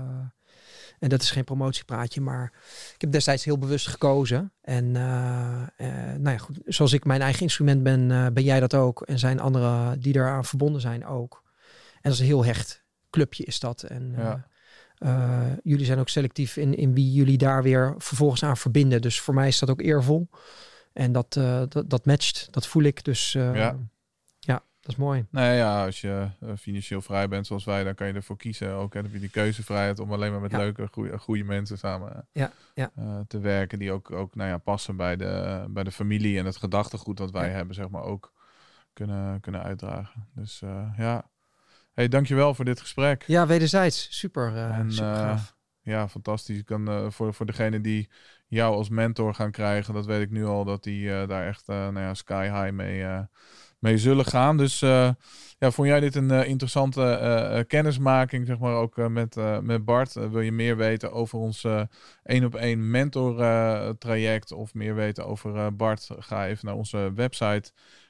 en dat is geen promotiepraatje, maar ik heb destijds heel bewust gekozen. En uh, uh, nou ja, goed, zoals ik mijn eigen instrument ben, uh, ben jij dat ook. En zijn anderen die daaraan verbonden zijn ook. En dat is een heel hecht clubje is dat. En uh, ja. uh, jullie zijn ook selectief in, in wie jullie daar weer vervolgens aan verbinden. Dus voor mij is dat ook eervol. En dat, uh, dat, dat matcht, dat voel ik. Dus uh, ja. ja, dat is mooi. Nee, ja, als je uh, financieel vrij bent zoals wij, dan kan je ervoor kiezen. Ook hè, dan heb je die keuzevrijheid om alleen maar met ja. leuke, goede, goede mensen samen ja, ja. Uh, te werken. Die ook, ook nou ja, passen bij de, bij de familie en het gedachtegoed wat wij ja. hebben, zeg maar, ook kunnen, kunnen uitdragen. Dus uh, ja, hey, dankjewel voor dit gesprek. Ja, wederzijds. Super, uh, en, super gaaf. Uh, ja, fantastisch. Ik kan, uh, voor, voor degene die jou als mentor gaan krijgen, dat weet ik nu al, dat die uh, daar echt uh, nou ja, sky high mee, uh, mee zullen gaan. Dus uh, ja, vond jij dit een uh, interessante uh, kennismaking, zeg maar, ook uh, met, uh, met Bart? Uh, wil je meer weten over ons uh, één op één mentor uh, traject of meer weten over uh, Bart? Ga even naar onze website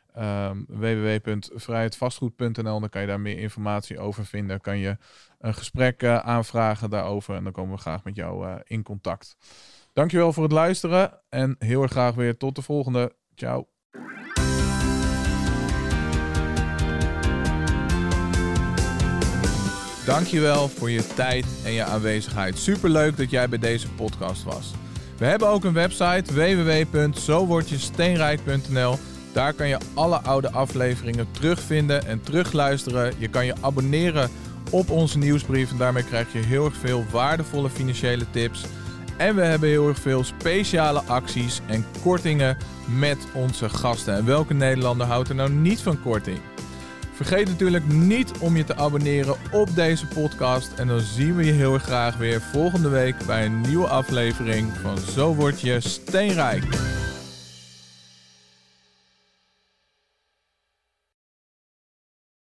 um, w w w punt vrijheidvastgoed punt n l. Dan kan je daar meer informatie over vinden. Kan je een gesprek uh, aanvragen daarover en dan komen we graag met jou uh, in contact. Dankjewel voor het luisteren en heel erg graag weer tot de volgende. Ciao. Dankjewel voor je tijd en je aanwezigheid. Superleuk dat jij bij deze podcast was. We hebben ook een website w w w punt zo word je steenrijk punt n l. Daar kan je alle oude afleveringen terugvinden en terugluisteren. Je kan je abonneren op onze nieuwsbrief en daarmee krijg je heel erg veel waardevolle financiële tips. En we hebben heel erg veel speciale acties en kortingen met onze gasten. En welke Nederlander houdt er nou niet van korting? Vergeet natuurlijk niet om je te abonneren op deze podcast. En dan zien we je heel erg graag weer volgende week bij een nieuwe aflevering van Zo Word Je Steenrijk.